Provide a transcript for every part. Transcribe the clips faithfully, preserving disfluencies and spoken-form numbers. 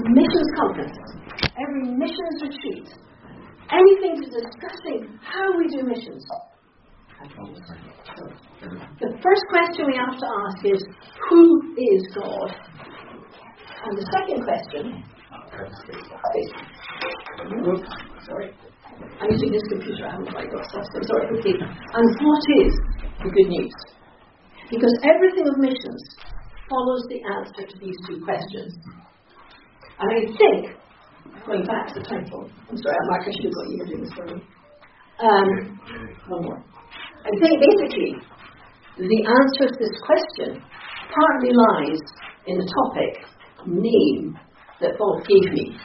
missions conference, every missions retreat, anything to discussing how we do missions. So, the first question we have to ask is, who is God? And the second question, oops, sorry, I'm using this computer, I haven't quite got stuff, so sorry, okay. And what is the good news? Because everything of missions follows the answer to these two questions. And I think, going back to the title, I'm sorry, Mark, I should have got you to do this for me. Um, one more. I think basically the answer to this question partly lies in the topic name that Bob gave me.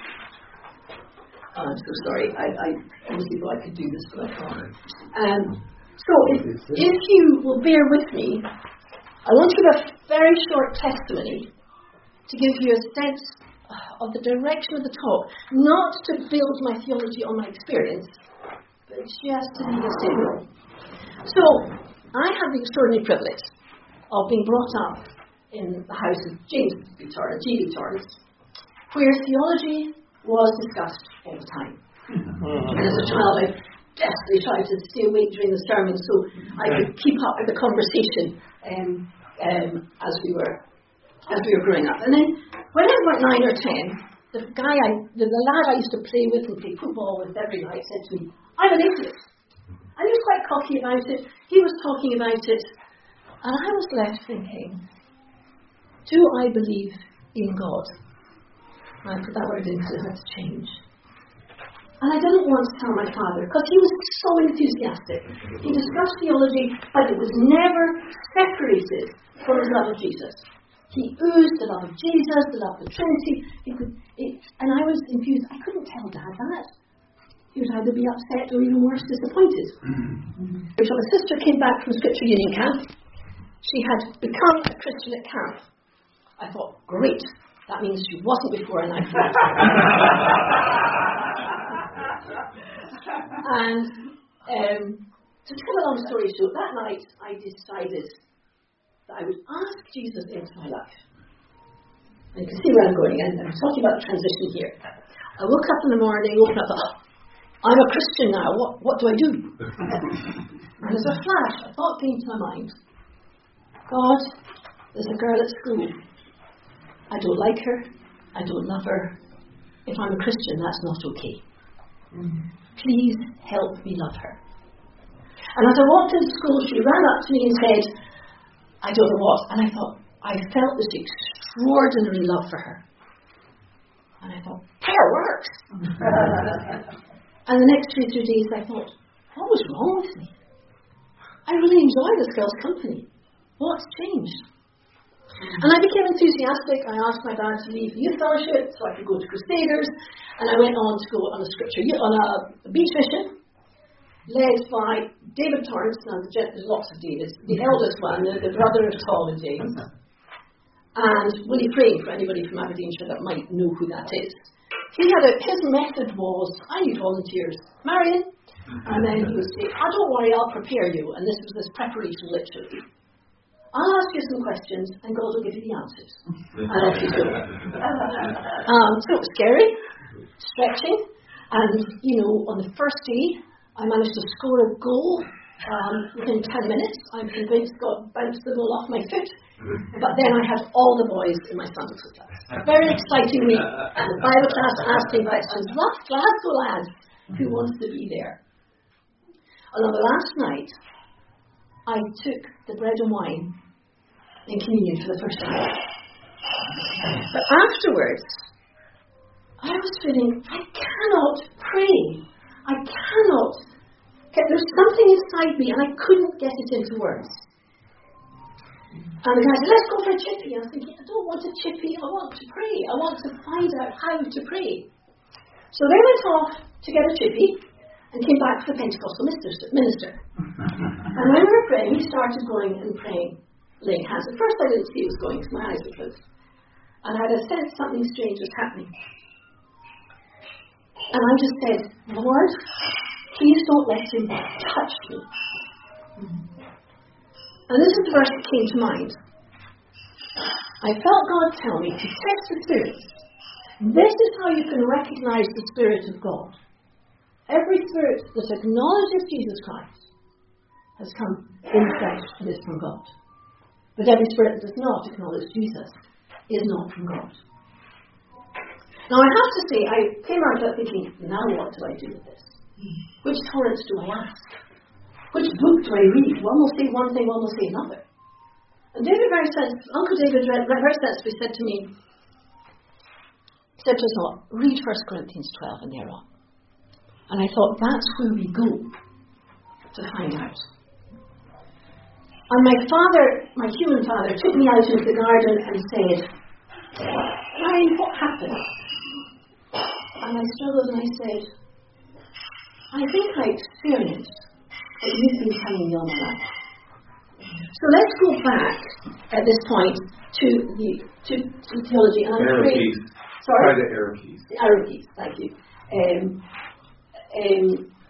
Oh, I'm so sorry. I, I honestly thought I could do this, but I can't. Um, so if, if you will bear with me, I want to give a very short testimony to give you a sense of the direction of the talk, not to build my theology on my experience, but just to leave a signal. So, I have the extraordinary privilege of being brought up in the house of James B. Torrance, G B. Torrance, where theology was discussed all the time. Mm-hmm. And as a child, I desperately tried to stay awake during the sermon so I could keep up with the conversation um, um, as we were as we were growing up. And then, when I was about nine or ten, the guy, I, the, the lad I used to play with and play football with every night said to me, "I'm an atheist." And he was quite cocky about it. He was talking about it. And I was left thinking, do I believe in God? And I put that word in because it had to change. And I didn't want to tell my father because he was so enthusiastic. He discussed theology, but it was never separated from his love of Jesus. He oozed the love of Jesus, the love of the Trinity. He could, it, and I was confused. I couldn't tell Dad that. He would either be upset or even worse, disappointed. Mm-hmm. So my sister came back from Scripture Union camp. She had become a Christian at camp. I thought, great, that means she wasn't before, and I thought. And um, to tell a long story short, that night I decided that I would ask Jesus into my life. And you can see where I'm going, and I'm talking about the transition here. I woke up in the morning, woke up, oh, I'm a Christian now, what, what do I do? And as a flash, a thought came to my mind. God, there's a girl at school. I don't like her, I don't love her. If I'm a Christian, that's not okay. Please help me love her. And as I walked into school, she ran up to me and said, I don't know what. And I thought, I felt this extraordinary love for her. And I thought, prayer works. And the next two, three days I thought, what was wrong with me? I really enjoy this girl's company. What's changed? And I became enthusiastic. I asked my dad to leave the youth fellowship so I could go to Crusaders. And I went on to go on a scripture, on a beach mission, led by David Torrance. Now, there's lots of Davids. The eldest one, the, the brother of Tom and James. And Willie Frame, for anybody from Aberdeenshire that might know who that is. He had a, his method was, I need volunteers. Marion. And then he would say, oh, don't worry, I'll prepare you. And this was this preparation, literally. I'll ask you some questions, and God will give you the answers. And off you go. um, so it was scary, stretching. And, you know, on the first day, I managed to score a goal um, within ten minutes. I'm convinced God bounced the goal off my foot. But then I had all the boys in my Sunday school class. Very exciting week. And the Bible class asking questions. What Glasgow lads who wants to be there? And on the last night, I took the bread and wine in communion for the first time. But afterwards, I was feeling, I cannot pray. I cannot. There's something inside me and I couldn't get it into words. And the guy said, let's go for a chippy. I was thinking, I don't want a chippy, I want to pray. I want to find out how to pray. So they went off to get a chippy and came back for the Pentecostal minister. And when we were praying, he started going and praying, laying hands. At first I didn't see he was going because my eyes were closed. And I had a sense something strange was happening. And I just said, Lord, please don't let him touch me. And this is the verse that came to mind. I felt God tell me to test the spirits This is how you can recognize the Spirit of God. Every spirit that acknowledges Jesus Christ has come in flesh and is from God. But every spirit that does not acknowledge Jesus is not from God. Now I have to say, I came out of that thinking, now what do I do with this? Which torrents do I ask? Which book do I read? One will say one thing, one will say another. And David very sens- Uncle David very sensibly said to me, said to us all, read First Corinthians twelve and thereon. And I thought, that's where we go to find out. And my father, my human father, took me out into the garden and said, Ryan, what happened? And I struggled and I said, I think I experienced what you've been telling me all my life. So let's go back at this point to the to, to theology. And I'm arrow afraid, keys. Sorry? Try the arrow keys. The arrow keys, thank you. Um, um,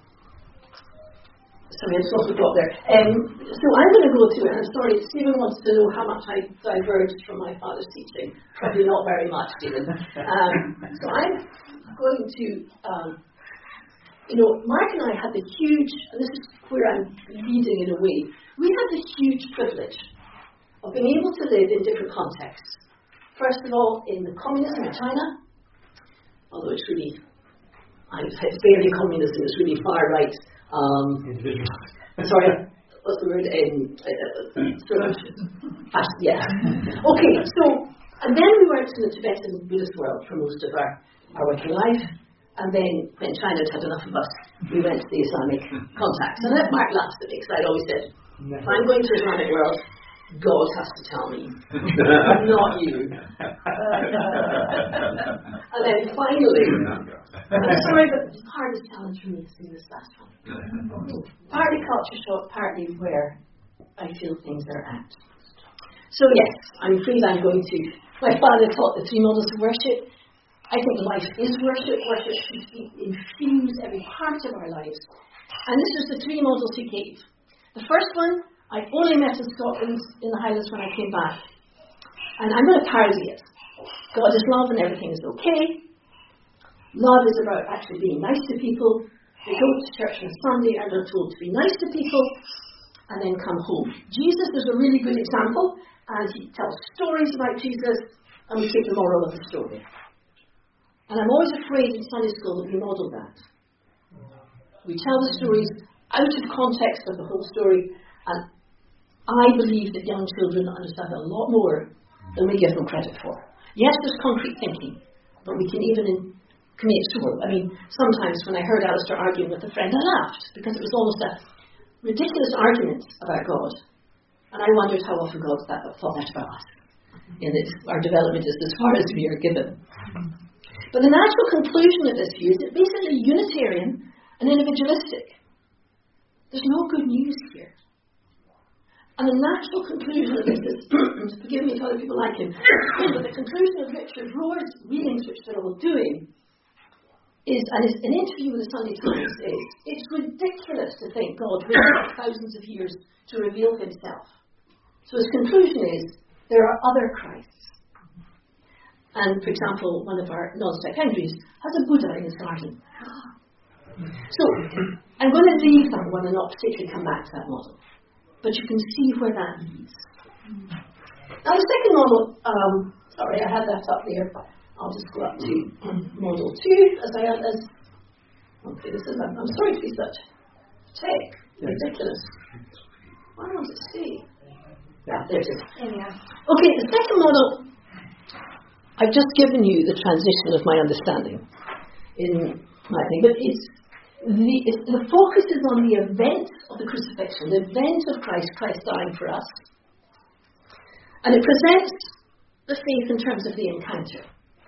sorry, I just lost the thought there. Um, so I'm going to go to it, and I'm sorry, Stephen wants to know how much I diverged from my father's teaching. Probably not very much, Stephen. Um, so I'm going to, um, you know, Mark and I had the huge, and this is where I'm leading in a way, we had the huge privilege of being able to live in different contexts. First of all, in the communism in China, although it's really, it's barely communism, it's really far right. Um, sorry, what's the word? Um, uh, sort of, yeah. Okay, so, and then we went to the Tibetan Buddhist world for most of our, our working life, and then when China had had enough of us, we went to the Islamic contacts. And that Mark laughs at me, because I'd always said, if I'm going to the Islamic world, God has to tell me, not you. And then finally, I'm sorry, but the hardest challenge for me has been this last one. Partly culture shock, partly where I feel things are at. So yes, I'm afraid I'm going to, my father taught the three models of worship. I think life is worship. Worship should infuse every part of our lives. And this is the three models he gave. The first one, I only met in Scotland in the Highlands when I came back. And I'm going to parody it. God is love and everything is okay. Love is about actually being nice to people. We go to church on Sunday and are told to be nice to people and then come home. Jesus is a really good example, and he tells stories about Jesus and we take the moral of the story. And I'm always afraid in Sunday school that we model that. We tell the stories out of context of the whole story, and I believe that young children understand a lot more than we give them credit for. Yes, there's concrete thinking, but we can even in, commit sure. I mean, sometimes when I heard Alistair arguing with a friend, I laughed, because it was almost a ridiculous argument about God. And I wondered how often God that, thought that about us. In that our development is as far as we are given. But the natural conclusion of this view is it's basically Unitarian and individualistic. There's no good news here. And the natural conclusion of this is, forgive me if other people like him, but the conclusion of Richard Rohr's readings, which they're all doing, is, and his, an interview with the Sunday Times is, it's ridiculous to think God waited thousands of years to reveal himself. So his conclusion is, there are other Christs. And, for example, one of our non-stipendiaries has a Buddha in his garden. So, I'm going to leave that one and not particularly come back to that model. But you can see where that leads. Now, the second model, um, sorry, I had that up there. I'll just go up to model two, as I as okay, this is, I'm, I'm sorry to be such tech, ridiculous. Why don't it see? Yeah, there it is. Okay, the second model, I've just given you the transition of my understanding in my thing, but it's the, it's, the focus is on the event of the crucifixion, the event of Christ, Christ dying for us. And it presents the faith in terms of the encounter.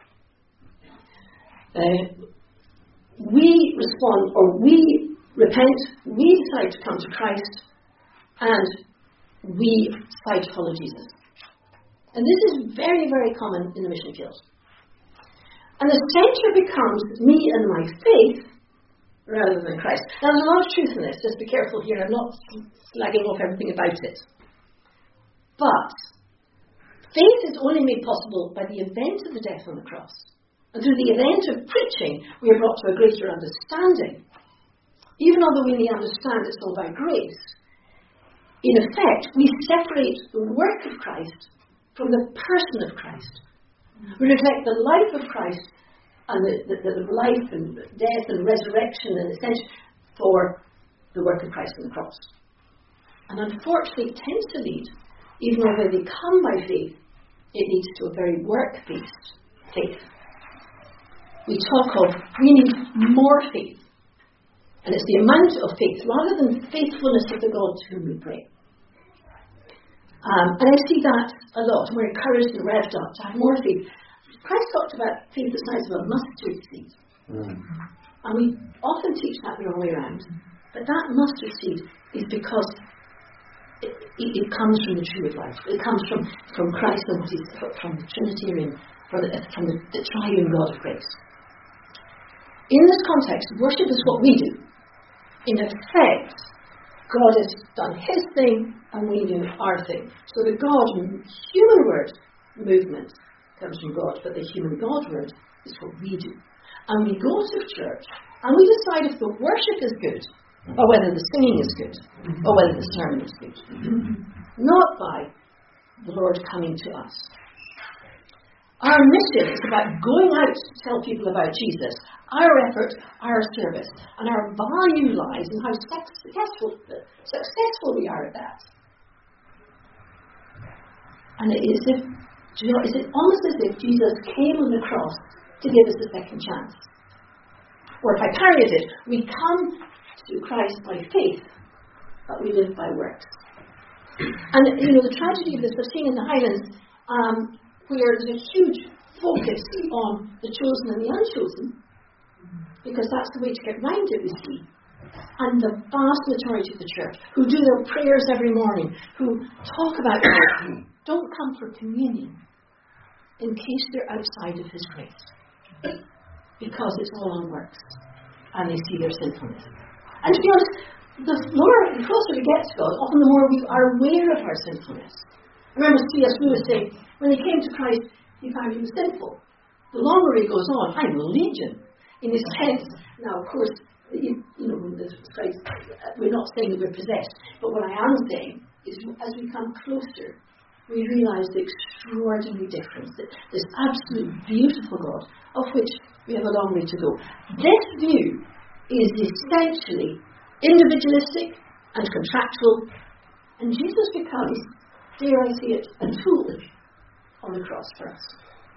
Uh, we respond, or we repent, we decide to come to Christ, and we decide to follow Jesus. And this is very, very common in the mission field. And the centre becomes me and my faith rather than Christ. Now, there's a lot of truth in this. Just be careful here. I'm not slagging off everything about it. But faith is only made possible by the event of the death on the cross. And through the event of preaching, we are brought to a greater understanding. Even although we may understand it's all by grace, in effect, we separate the work of Christ from the person of Christ. We reflect the life of Christ and the, the, the life and death and resurrection and ascension for the work of Christ on the cross. And unfortunately, it tends to lead, even though they come by faith, it leads to a very work-based faith. We talk of, we need more faith. And it's the amount of faith rather than faithfulness of the God to whom we pray. Um, and I see that a lot. We're encouraged and revved up to have more faith. Christ talked about faith the size of a mustard seed. Mm. And we often teach that the wrong way around. But that mustard seed is because it, it, it comes from the tree of life. It comes from, from Christ and from the Trinitarian, from the, from the, the triune God of grace. In this context, worship is what we do. In effect, God has done his thing and we do our thing. So the God human word movement comes from God, but the human God word is what we do. And we go to church and we decide if the worship is good or whether the singing is good or whether the sermon is good. Not by the Lord coming to us. Our mission is about going out to tell people about Jesus, our effort, our service, and our value lies in how successful, successful we are at that. And it is, if, you know, is it almost as if Jesus came on the cross to give us a second chance. Or if I parry it, we come to Christ by faith, but we live by works. And, you know, the tragedy of this, I've seen in the Highlands, um, where there's a huge focus on the chosen and the unchosen, because that's the way to get round it, we see. And the vast majority of the church, who do their prayers every morning, who talk about God, don't come for communion in case they're outside of his grace, because it's all on works, and they see their sinfulness. And to be honest, the more, the closer we get to God, often the more we are aware of our sinfulness. I remember C S Lewis saying, when he came to Christ, he found he was sinful. The longer he goes on, I'm legion. In his sense, now of course, you, you know, this phrase, we're not saying that we're possessed, but what I am saying is, as we come closer, we realise the extraordinary difference, that this absolute beautiful God, of which we have a long way to go. This view is essentially individualistic and contractual, and Jesus becomes, dare I say it, a tool on the cross for us.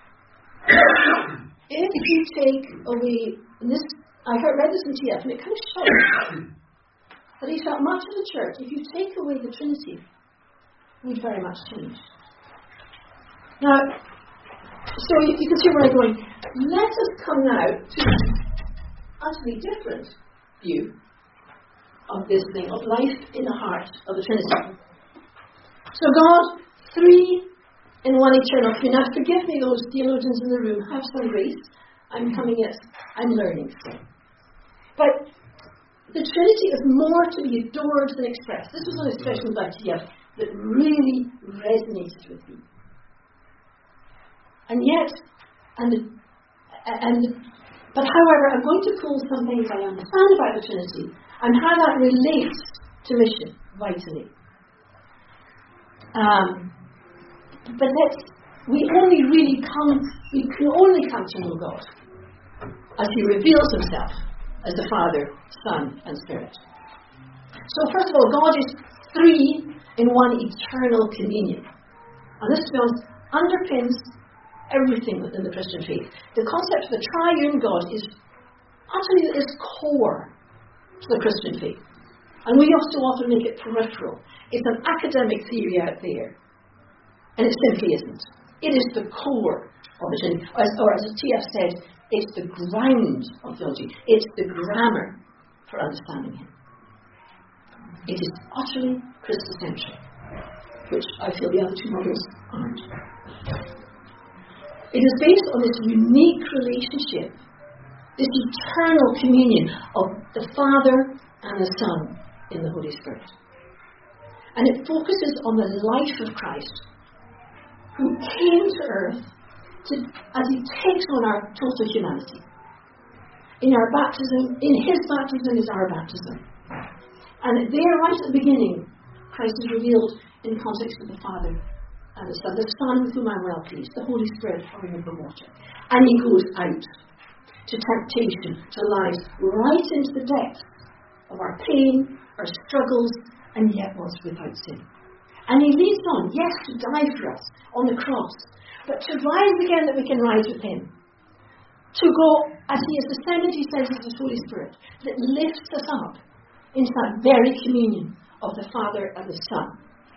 If you take away, and this, I heard read this in T F, and it kind of shocked me, that he felt much of the church, if you take away the Trinity, would very much change. Now, so you, you can see where I'm going. Let us come now to an utterly different view of this thing, of life in the heart of the Trinity. So God, three in one eternal three. Now forgive me, those theologians in the room, have some grace. I'm coming at, I'm learning still. But the Trinity is more to be adored than expressed. This was an expression by T F that really resonated with me. And yet, and and but however, I'm going to pull some things I understand about the Trinity and how that relates to mission vitally. Um, but let's, we only really come, we can only come to know God as he reveals himself as the Father, Son, and Spirit. So first of all, God is three in one eternal communion. And this, to be honest, underpins everything within the Christian faith. The concept of the triune God is utterly at its core to the Christian faith. And we also often make it peripheral. It's an academic theory out there. And it simply isn't. It is the core of the Trinity. Or as, or as T F said, it's the ground of theology. It's the grammar for understanding him. It is utterly Christocentric, which I feel the other two models aren't. It is based on this unique relationship, this eternal communion of the Father and the Son in the Holy Spirit. And it focuses on the life of Christ, who came to earth to, as he takes on our total humanity. In our baptism, in his baptism is our baptism. And there, right at the beginning, Christ is revealed in the context of the Father and the Son. The Son with whom I'm well pleased, the Holy Spirit pouring over water. And he goes out to temptation, to lies, right into the depths of our pain, our struggles, and yet was without sin. And he leads on, yes, to die for us on the cross, but to rise again that we can rise with him. To go, as he has ascended, he sends us his Holy Spirit, that lifts us up into that very communion of the Father and the Son.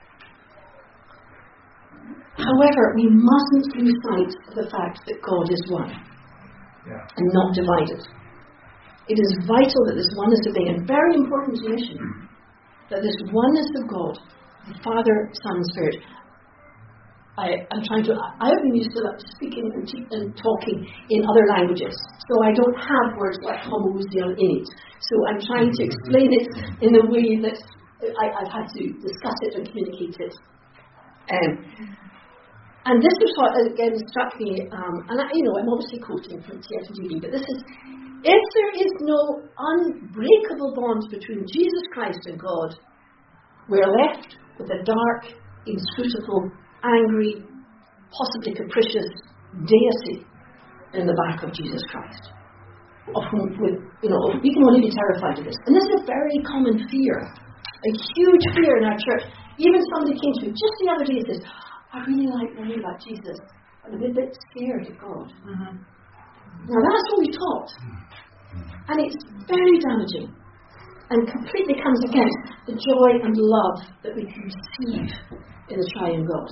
However, we mustn't lose sight of the fact that God is one, yeah, and not divided. It is vital that this oneness of being, and very important to mission, that this oneness of God, the Father, Son, and Spirit. I, I'm trying to, I have been used to like, speaking and, te- and talking in other languages, so I don't have words like homoousion in it. So I'm trying to explain it in a way that I, I've had to discuss it and communicate it. Um, and this is what, again, struck me, um, and I, you know, I'm obviously quoting from T F G B, but this is, if there is no unbreakable bond between Jesus Christ and God, we're left with a dark, inscrutable, angry, possibly capricious deity in the back of Jesus Christ. Of whom, with, you know, we can only be terrified of this. And this is a very common fear, a huge fear in our church. Even somebody came to me just the other day and said, I really like learning about Jesus, but I'm a bit scared of God. Mm-hmm. Now that's what we taught. And it's very damaging and completely comes against the joy and love that we can receive in the triune God.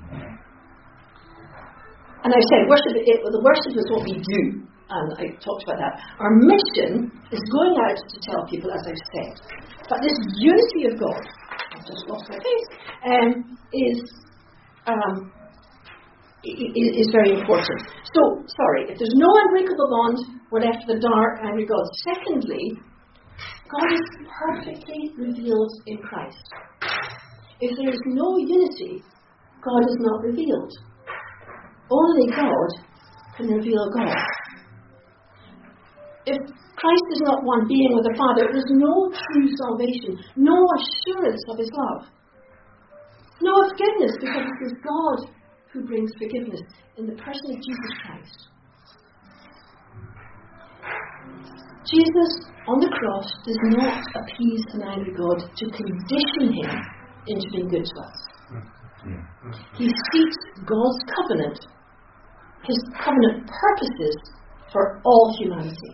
And I said, worship, it, well, the worship is what we do, and I talked about that. Our mission is going out to tell people, as I've said, but this unity of God, I've just lost my place, um, is um, is very important. So, sorry, if there's no unbreakable bond, we're left with a dark, angry God. Secondly, God is perfectly revealed in Christ. If there is no unity, God is not revealed. Only God can reveal God. If Christ is not one being with the Father, there is no true salvation, no assurance of his love, no forgiveness, because it is God who brings forgiveness in the person of Jesus Christ. Jesus on the cross does not appease an angry God to condition him into being good to us. He seeks God's covenant, his covenant purposes for all humanity.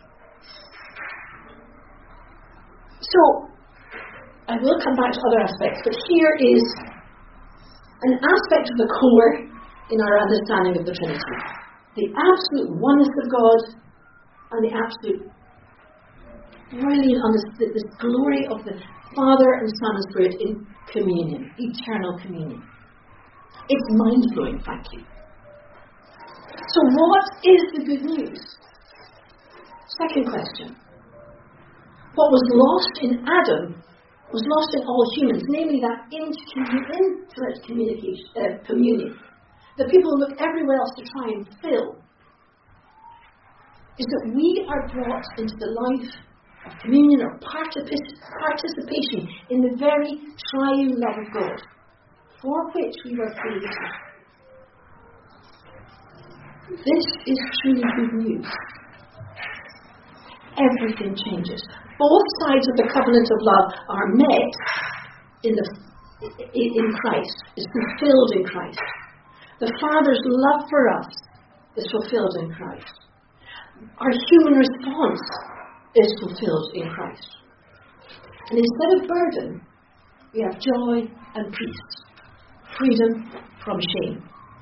So, I will come back to other aspects, but here is an aspect of the core in our understanding of the Trinity. The absolute oneness of God and the absolute brilliant understanding, this glory of the Father and Son and Spirit in communion, eternal communion. It's mind-blowing, frankly. So what is the good news? Second question. What was lost in Adam was lost in all humans, namely that intimate communication, uh, communion that people look everywhere else to try and fill, is that we are brought into the life of communion or particip- participation in the very triune love of God, for which we were created. This is truly good news. Everything changes. Both sides of the covenant of love are met in the in Christ, is fulfilled in Christ. The Father's love for us is fulfilled in Christ. Our human response is fulfilled in Christ. And instead of burden, we have joy and peace, freedom from shame.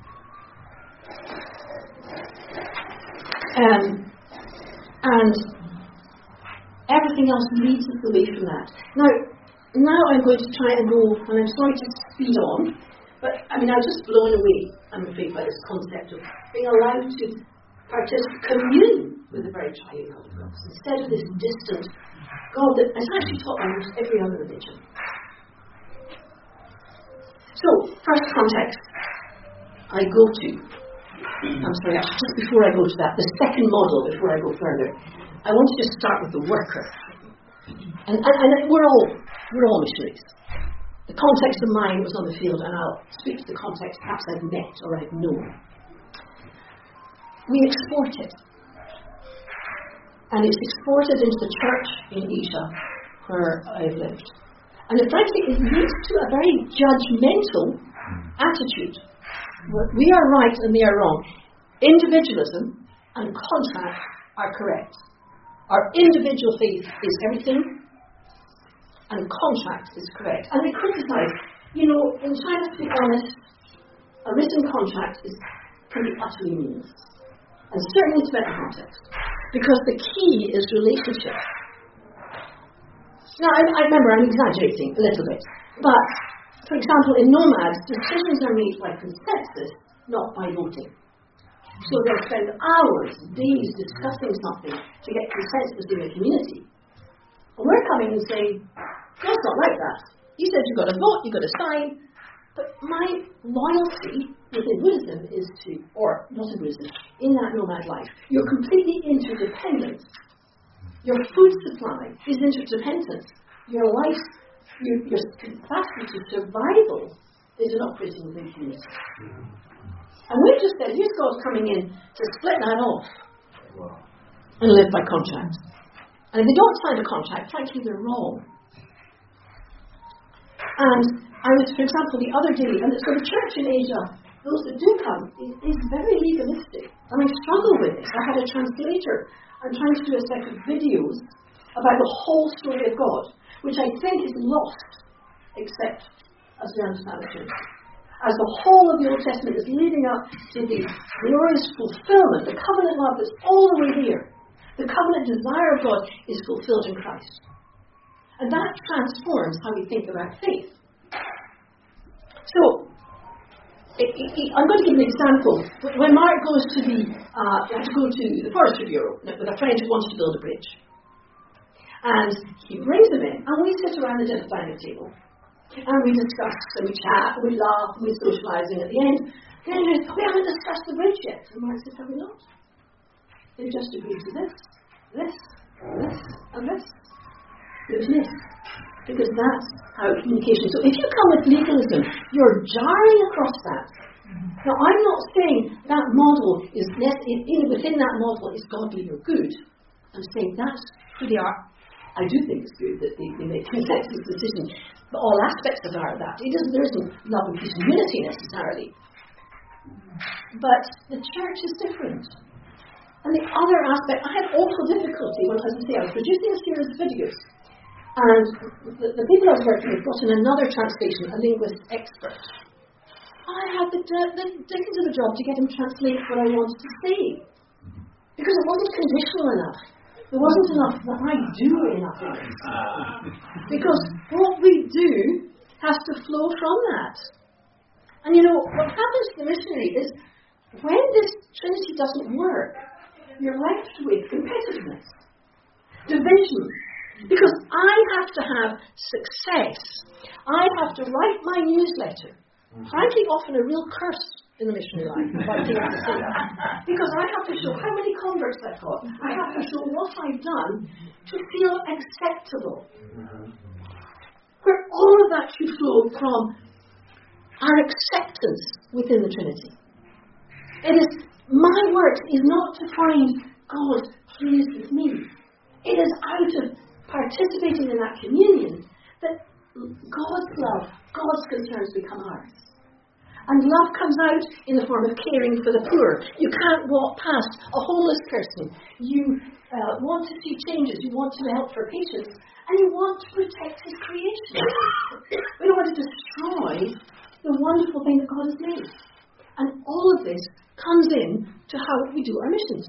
Um, and everything else leads us away from that. Now, now I'm going to try and go, and I'm sorry to speed on, but I mean, I'm just blown away, I'm afraid, by this concept of being allowed to participate, commune with the very triune God of God, instead of this distant God that is actually taught by almost every other religion. So, first context I go to I'm sorry, just before I go to that, the second model, before I go further, I want to just start with the worker. And, and, and we're all we're all missionaries. The context of mine was on the field, and I'll speak to the context perhaps I've met or I've known. We export it. And it's exported into the church in Asia, where I've lived. And it, frankly, it leads to a very judgmental attitude. We are right and they are wrong. Individualism and contract are correct. Our individual faith is everything, and contract is correct. And they criticize, you know, in China, to be honest, a written contract is pretty utterly meaningless. And certainly it's better context. Because the key is relationship. Now, I, I remember I'm exaggerating a little bit. But, for example, in Nomads, decisions are made by consensus, not by voting. So they'll spend hours, days discussing something to get consensus in the community. And we're coming and saying, God's not like that. He said you've got to vote, you've got to sign. But my loyalty within Buddhism is to, or not in Buddhism, in that nomad life, you're completely interdependent. Your food supply is interdependent. Your life, your, your capacity to survival is an operating within community. And we've just said, here's God coming in to split that off and live by contract. And if they don't sign a contract, frankly, they're wrong. And I was, for example, the other day, and so the church in Asia, those that do come, is, is very legalistic. And I struggle with this. I had a translator. I'm trying to do a set of videos about the whole story of God, which I think is lost, except as we understand the Trinity. As the whole of the Old Testament is leading up to the glorious fulfillment, the covenant love that's all the way here. The covenant desire of God is fulfilled in Christ. And that transforms how we think about faith. So, it, it, it, I'm going to give an example. When Mark goes to the, uh, to go to the Forestry Bureau with a friend who wants to build a bridge. And he brings them in, and we sit around the dinner dining table. And we discuss, and we chat, and we laugh, and we're socialising at the end. Then he goes, we haven't discussed the bridge yet. And Mark says, have we not? They've just agreed to this, this, this, and this. Goodness. Because that's how communication. So if you come with legalism, you're jarring across that. Now, I'm not saying that model is in, within that model is godly or good. I'm saying that's who they are. I do think it's good that they, they make consensus decisions, but all aspects of are that. It isn't, there isn't love and peace and unity necessarily. But the church is different. And the other aspect, I had awful difficulty when, as I say, I was producing a series of videos. And the, the people I was working with got in another translation, a linguist expert. I had the, the dickens of a job to get him to translate what I wanted to say. Because it wasn't conditional enough. There wasn't enough that I do enough in it. Because what we do has to flow from that. And you know, what happens to the missionary is when this Trinity doesn't work, you're left with competitiveness, division. Because I have to have success. I have to write my newsletter. Frankly, often a real curse in the missionary life, if I dare to say that. Because I have to show how many converts I've got. I have to show what I've done to feel acceptable. Where all of that should flow from our acceptance within the Trinity. It is, my work is not to find God pleased with me. It is out of participating in that communion that God's love, God's concerns become ours. And love comes out in the form of caring for the poor. You can't walk past a homeless person. You uh, want to see changes. You want to help for patients. And you want to protect his creation. We don't want to destroy the wonderful thing that God has made. And all of this comes in to how we do our missions.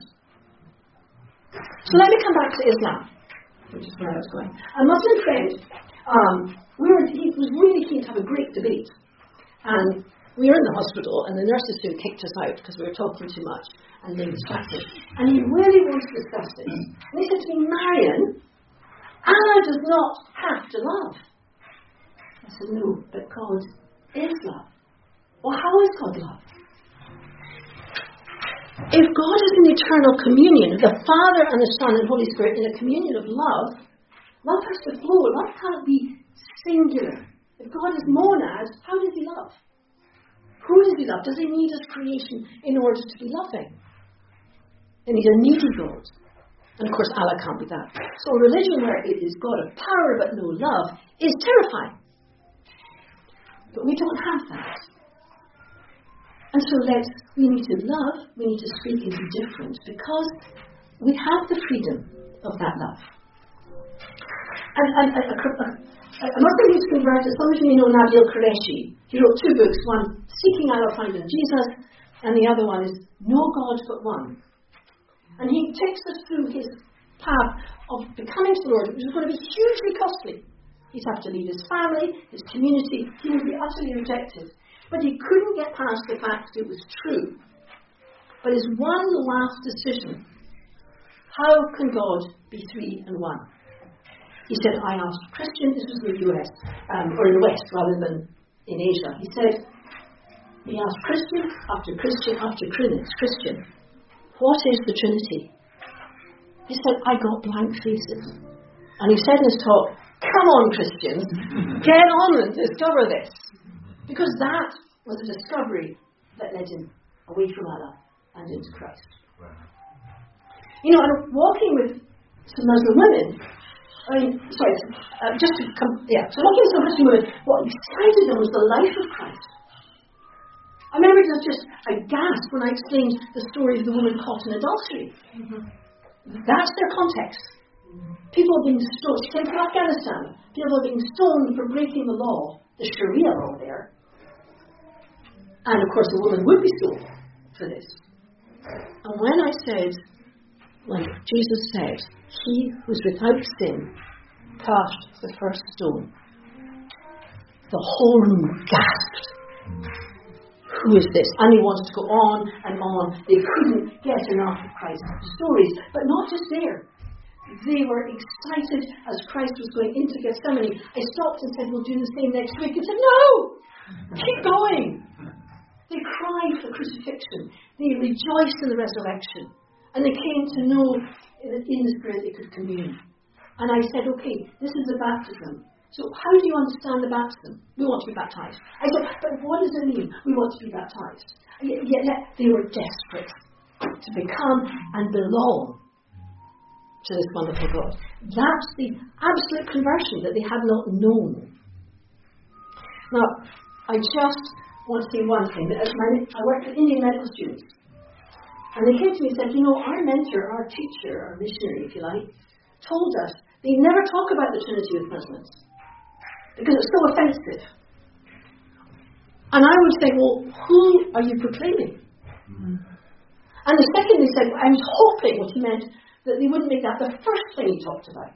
So let me come back to Islam, which is where I was going. A Muslim friend, um, we were, he was really keen to have a great debate. And we were in the hospital, and the nurses soon kicked us out because we were talking too much and being distracted. And he really wanted to discuss this. And he said to me, Marion, Allah does not have to love. I said, no, but God is love. Well, how is God love? If God is in eternal communion, the Father and the Son and Holy Spirit in a communion of love, love has to flow. Love can't be singular. If God is monad, how does he love? Who does he love? Does he need his creation in order to be loving? Then he's a needy God. And of course Allah can't be that. So religion where it is God of power but no love is terrifying. But we don't have that. And so let's, we need to love, we need to speak and be different because we have the freedom of that love. And, and a, a, a, a Muslim who's converted, some of you know Nabil Qureshi. He wrote two books, one Seeking Allah Found in Jesus, and the other one is No God But One. And he takes us through his path of becoming to the Lord, which is going to be hugely costly. He'd have to leave his family, his community, he would be utterly rejected. But he couldn't get past the fact that it was true. But his one last decision, how can God be three and one? He said, I asked Christian, this was in the U S, um, or in the West rather than in Asia. He said, he asked Christian after Christian after Christian, what is the Trinity? He said, I got blank faces. And he said in his talk, come on Christians, get on and discover this. Because that was a discovery that led him away from Allah and into Christ. Wow. You know, and walking with some Muslim women, I mean, sorry, uh, just to come, yeah, so walking with some Muslim women, what excited them was the life of Christ. I remember it was just a gasp when I explained the story of the woman caught in adultery. Mm-hmm. That's their context. People are being stoned. She came from Afghanistan. People are being stoned for breaking the law, the Sharia law there. And of course the woman would be stoned for this. And when I said, when Jesus said, he who's without sin cast the first stone, the whole room gasped. Who is this? And he wanted to go on and on. They couldn't get enough of Christ's stories. But not just there. They were excited as Christ was going into Gethsemane. I stopped and said, we'll do the same next week. And said, no! Keep going! They cried for crucifixion. They rejoiced in the resurrection. And they came to know that in the Spirit they could commune. And I said, okay, this is the baptism. So how do you understand the baptism? We want to be baptized. I said, but what does it mean? We want to be baptized. And yet, yet they were desperate to become and belong to this wonderful God. That's the absolute conversion that they had not known. Now, I just want to say one thing. That as my, I worked with Indian medical students. And they came to me and said, you know, our mentor, our teacher, our missionary, if you like, told us they never talk about the Trinity with Muslims. Because it's so offensive. And I would say, well, who are you proclaiming? Mm-hmm. And the second they said, I was hoping what he meant that they wouldn't make that the first thing he talked about.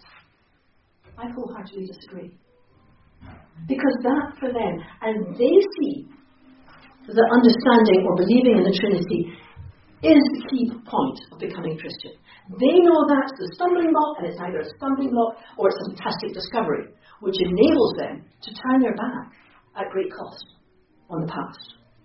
I wholeheartedly disagree. Because that for them, and they see that understanding or believing in the Trinity is the key point of becoming Christian. They know that's the stumbling block, and it's either a stumbling block or it's a fantastic discovery, which enables them to turn their back at great cost on the past.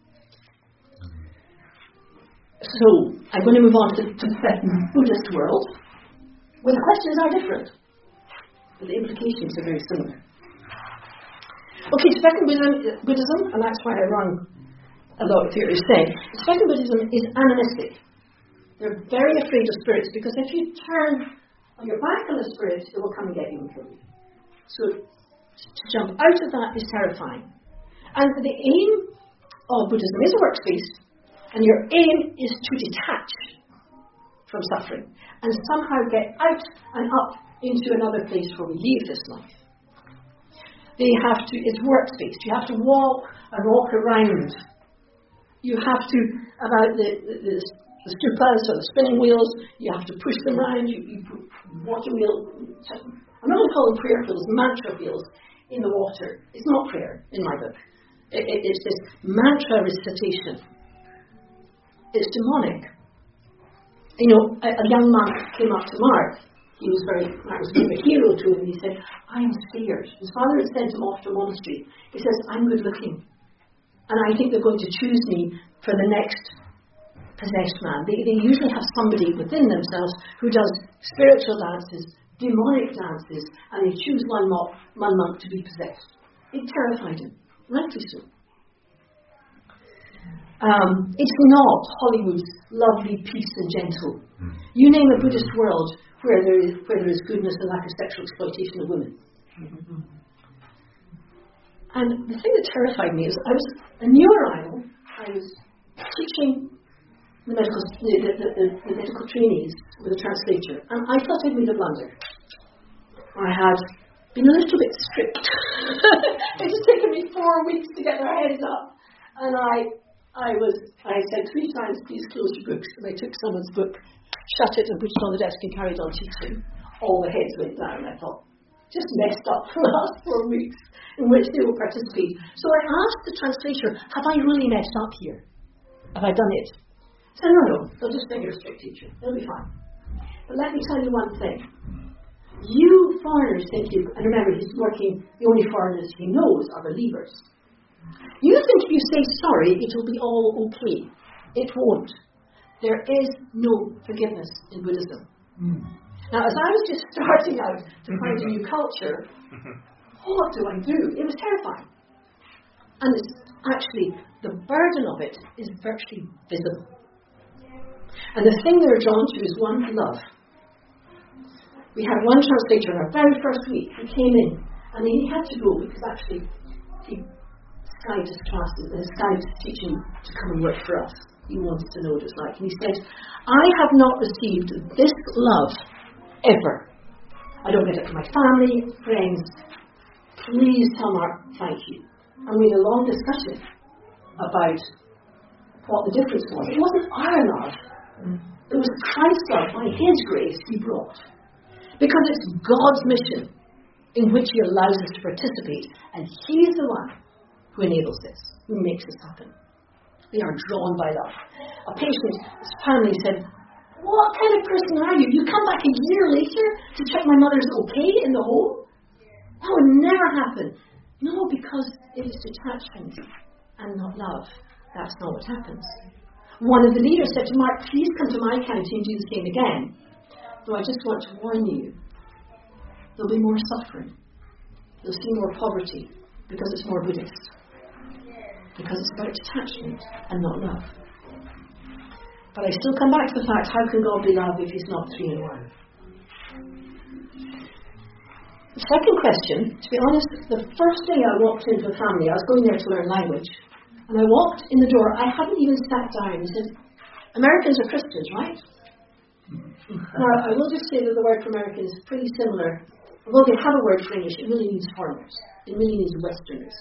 So, I'm going to move on to, to the Buddhist world, where the questions are different, but the implications are very similar. Okay, Tibetan Buddhism, Buddhism and that's why I run a lot of theories saying, Tibetan Buddhism is animistic. They're very afraid of spirits, because if you turn on your back on a spirit, it will come and get you and kill you. So, to jump out of that is terrifying. And the aim of Buddhism is a workspace, and your aim is to detach from suffering and somehow get out and up into another place where we leave this life. They have to, it's workspace. You have to walk and walk around. You have to, about the, the, the stupas or the spinning wheels, you have to push them around. You, you put water wheel, I'm not going to call them prayer wheels, mantra wheels in the water. It's not prayer in my book. It, it, it's this mantra recitation. It's demonic. You know, a, a young monk came up to Mark. He was very, Mark was being a hero to him, and he said, I am scared. His father had sent him off to a monastery. He says, I'm good looking. And I think they're going to choose me for the next possessed man. They, they usually have somebody within themselves who does spiritual dances, demonic dances, and they choose one monk, one monk to be possessed. It terrified him, rightly so. Um, it's not Hollywood's lovely, peace and gentle. Mm. You name a Buddhist world where there is where there is goodness and lack of sexual exploitation of women. Mm-hmm. And the thing that terrified me is I was a new arrival. I was teaching the medical the, the, the, the medical trainees with a translator, and I thought I'd made a blunder. I had been a little bit strict. It had taken me four weeks to get their heads up, and I. I was, I said three times, please close your books. And I took someone's book, shut it and put it on the desk and carried on teaching. All the heads went down. I thought, just messed up for the last four weeks in which they will participate. So I asked the translator, have I really messed up here? Have I done it? He said, no, no, they'll just think you're a strict teacher. It'll be fine. But let me tell you one thing. You foreigners think you, and remember he's working, the only foreigners he knows are believers. You think if you say sorry, it'll be all okay. It won't. There is no forgiveness in Buddhism. Mm. Now, as I was just starting out to find a new culture, what do I do? It was terrifying. And it's actually, the burden of it is virtually visible. And the thing they're drawn to is one, love. We had one translator in our very first week who came in, and he had to go because actually he Skyped his classes and Skyped his teaching to come and work for us. He wanted to know what it was like. And he said, I have not received this love ever. I don't get it from my family, friends. Please tell Mark, thank you. And we had a long discussion about what the difference was. It wasn't our love. It was Christ's love by His grace He brought. Because it's God's mission in which He allows us to participate. And He's the one who enables this, who makes this happen. They are drawn by love. A patient, his family said, what kind of person are you? You come back a year later to check my mother's okay in the home? That would never happen. No, because it is detachment and not love. That's not what happens. One of the leaders said to Mark, please come to my county and do the same again. So I just want to warn you, there'll be more suffering. You'll see more poverty because it's more Buddhist. Because it's about detachment and not love. But I still come back to the fact, how can God be love if He's not three in one? The second question, to be honest, the first day I walked into a family, I was going there to learn language, and I walked in the door, I hadn't even sat down. He said, Americans are Christians, right? Now, I will just say that the word for American is pretty similar. Although they have a word for English, it really means foreigners. It really means Westerners.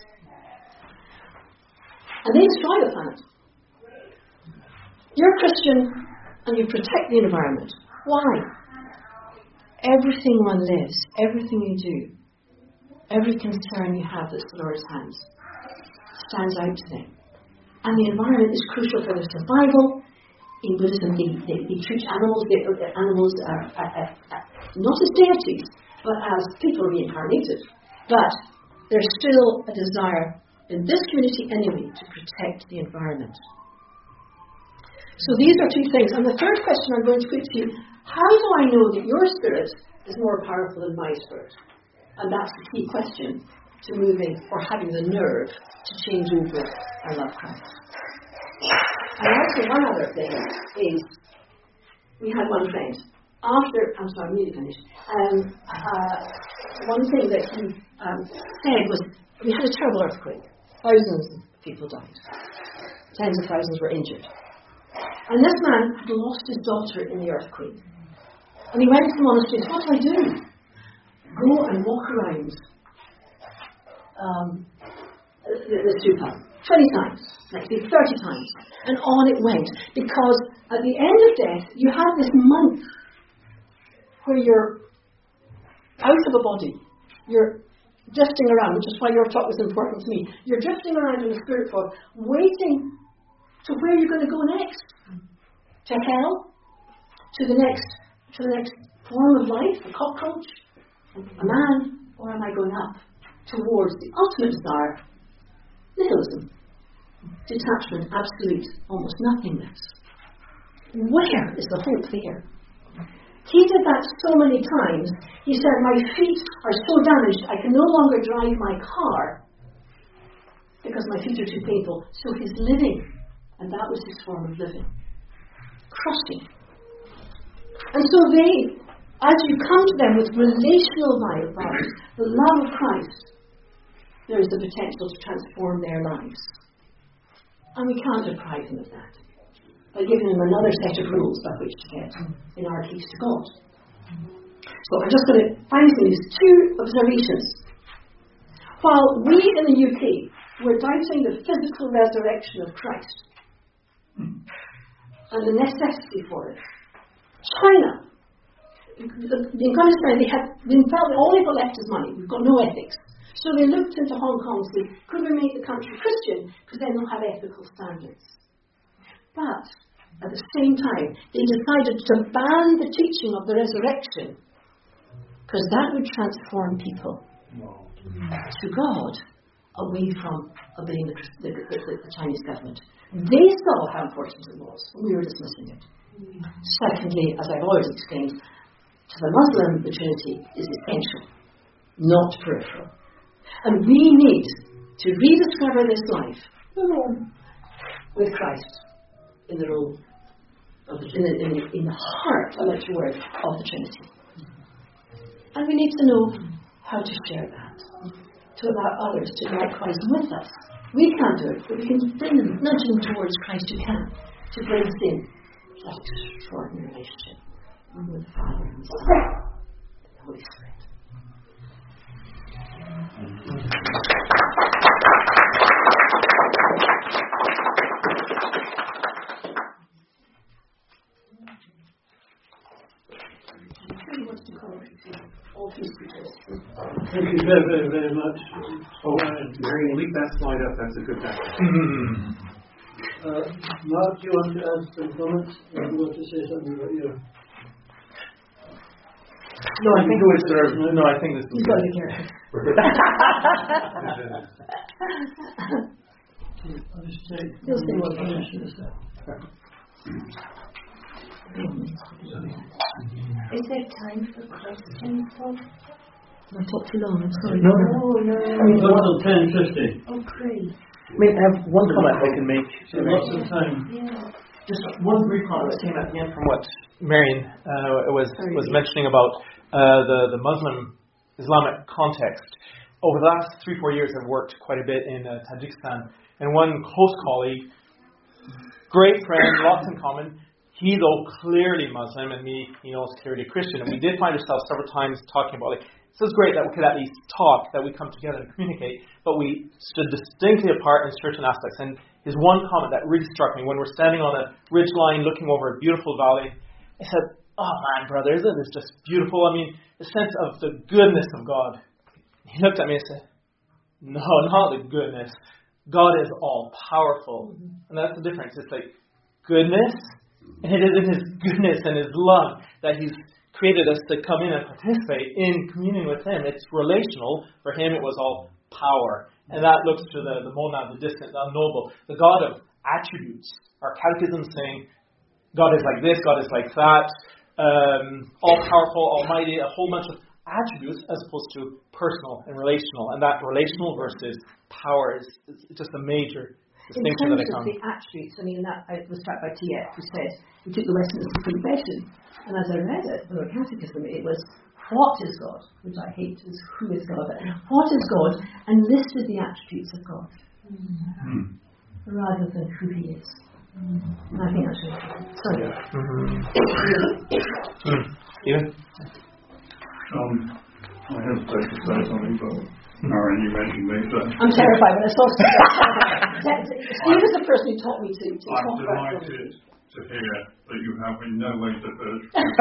And they destroy the planet. You're a Christian and you protect the environment. Why? Everything one lives, everything you do, every concern you have that's the Lord's hands, stands out to them. And the environment is crucial for their survival. In Buddhism, they, they, they treat animals, they, animals are, are, are, are not as deities, but as people reincarnated. But there's still a desire in this community anyway to protect the environment. So these are two things. And the third question I'm going to put to you, how do I know that your spirit is more powerful than my spirit? And that's the key question to moving or having the nerve to change over our love Christ. And also one other thing is, we had one friend, after, I'm sorry, I'm nearly finished, um, uh, one thing that he um, said was, we had a terrible earthquake. Thousands of people died. Tens of thousands were injured. And this man had lost his daughter in the earthquake. And he went to the monastery and said, what do I do? Go and walk around um, the, the stupa twenty times, let's say thirty times. And on it went. Because at the end of death, you have this month where you're out of a body. You're drifting around, which is why your talk was important to me. You're drifting around in the spirit fog, waiting to where you're going to go next. To hell? To the next to the next form of life? A cockroach? A man? Or am I going up towards the ultimate desire? Nihilism. Detachment. Absolute. Almost nothingness. Where is the hope there? He did that so many times. He said, my feet are so damaged, I can no longer drive my car because my feet are too painful. So he's living, and that was his form of living. Crushing. And so they, as you come to them with relational values, the love of Christ, there is the potential to transform their lives. And we can't deprive them of that by giving them another set of rules by which to get in our case to God. So I'm just going to finally use two observations. While we in the U K were doubting the physical resurrection of Christ and the necessity for it, China, in Afghanistan, they had they felt that all they've got left is money. We've got no ethics. So they looked into Hong Kong and said, could we make the country Christian? Because then they'll have ethical standards. But at the same time, they decided to ban the teaching of the resurrection because that would transform people to God away from obeying the, the, the, the Chinese government. They saw how important it was, and we were dismissing it. Secondly, as I've already explained, to the Muslim, the Trinity is essential, not peripheral. And we need to rediscover this life with Christ in the role of the, in, the, in, the, in the heart, I like your word, of the Trinity. And we need to know how to share that, to allow others to likewise with us. We can't do it, but we can bring them, nudge them towards Christ who can, to bring us in that extraordinary relationship with the Father and the Son and the Holy Spirit. Thank you very, very, very much. Oh, Mary, leave that slide up. That's a good background. uh, Mark, do you want to add some comments? Or do you want to say something about you? No, I think it would serve. No, no, I think this is. You've got to hear it. I'll just take You'll see what I'll you just finish that. Is there time for questions, Paul? I talked too long, I'm sorry. No, Oh, no. we've got till ten fifty. Oh, great. I mean, I have one comment I can make. So lots of time. Yeah. Just one brief comment that came at the end from what Marion uh, was was mentioning about uh, the the Muslim Islamic context. Over the last three four years, I've worked quite a bit in uh, Tajikistan, and one close colleague, great friend, lots in common. He, though clearly Muslim, and me, you know, is clearly Christian, and we did find ourselves several times talking about, like, so it's great that we could at least talk, that we come together and communicate, but we stood distinctly apart in certain aspects. And his one comment that really struck me, when we're standing on a ridge line looking over a beautiful valley, I said, oh man, brother, isn't this just beautiful? I mean, the sense of the goodness of God. He looked at me and said, no, not the goodness. God is all powerful. Mm-hmm. And that's the difference. It's like goodness, and it is in His goodness and His love that He's created us to come in and participate in communion with Him. It's relational. For Him, it was all power. And that looks to the, the monad, the distant, the unknowable, the God of attributes. Our catechism saying God is like this, God is like that, um, all-powerful, almighty, a whole bunch of attributes as opposed to personal and relational. And that relational versus power is, is just a major distinction that I come. In terms of the attributes, I mean, that I was struck by T F, who said, we took the Westminster Confession, and as I read it, the Catechism, it was, what is God? Which I hate is who is God. But what is God? And listed the attributes of God, mm. rather than who He is. Mm. And I think that's really good. Sorry. Mm-hmm. Ian? Um, I hesitate to say something, but Marion, you mentioned me, so... I'm terrified when I saw Steve. Steve is the person who taught me to, to I'm talk about I'm delighted to hear that you have in no way differed,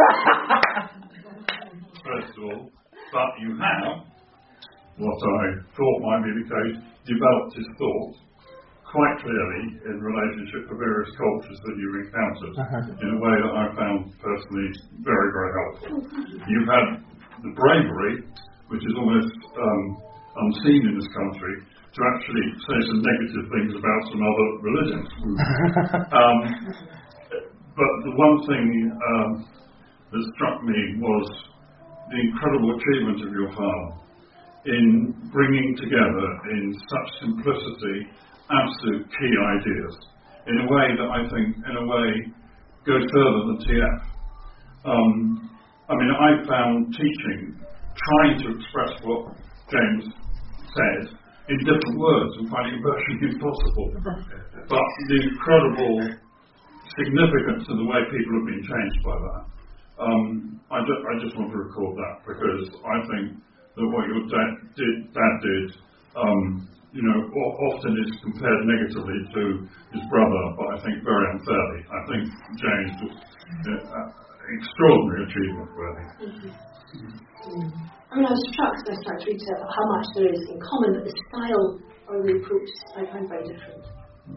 first of all, but you have, what I thought might be the case, developed his thoughts quite clearly in relationship to various cultures that you've encountered, uh-huh. in a way that I found personally very, very helpful. You've had the bravery, which is almost um, unseen in this country, to actually say some negative things about some other religions. um, but the one thing um, that struck me was the incredible achievement of your father in bringing together in such simplicity absolute key ideas in a way that I think, in a way, goes further than T F. Um, I mean, I found teaching, trying to express what James said in different words and finding it virtually impossible. But the incredible significance of the way people have been changed by that. Um, I, ju- I just want to record that because I think that what your dad did, dad did um, you know, o- often is compared negatively to his brother, but I think very unfairly. I think James was uh, extraordinary achievement, really. Mm-hmm. I mean, I was struck as I started to read about how much there is in common, but the style or the approach I find very different.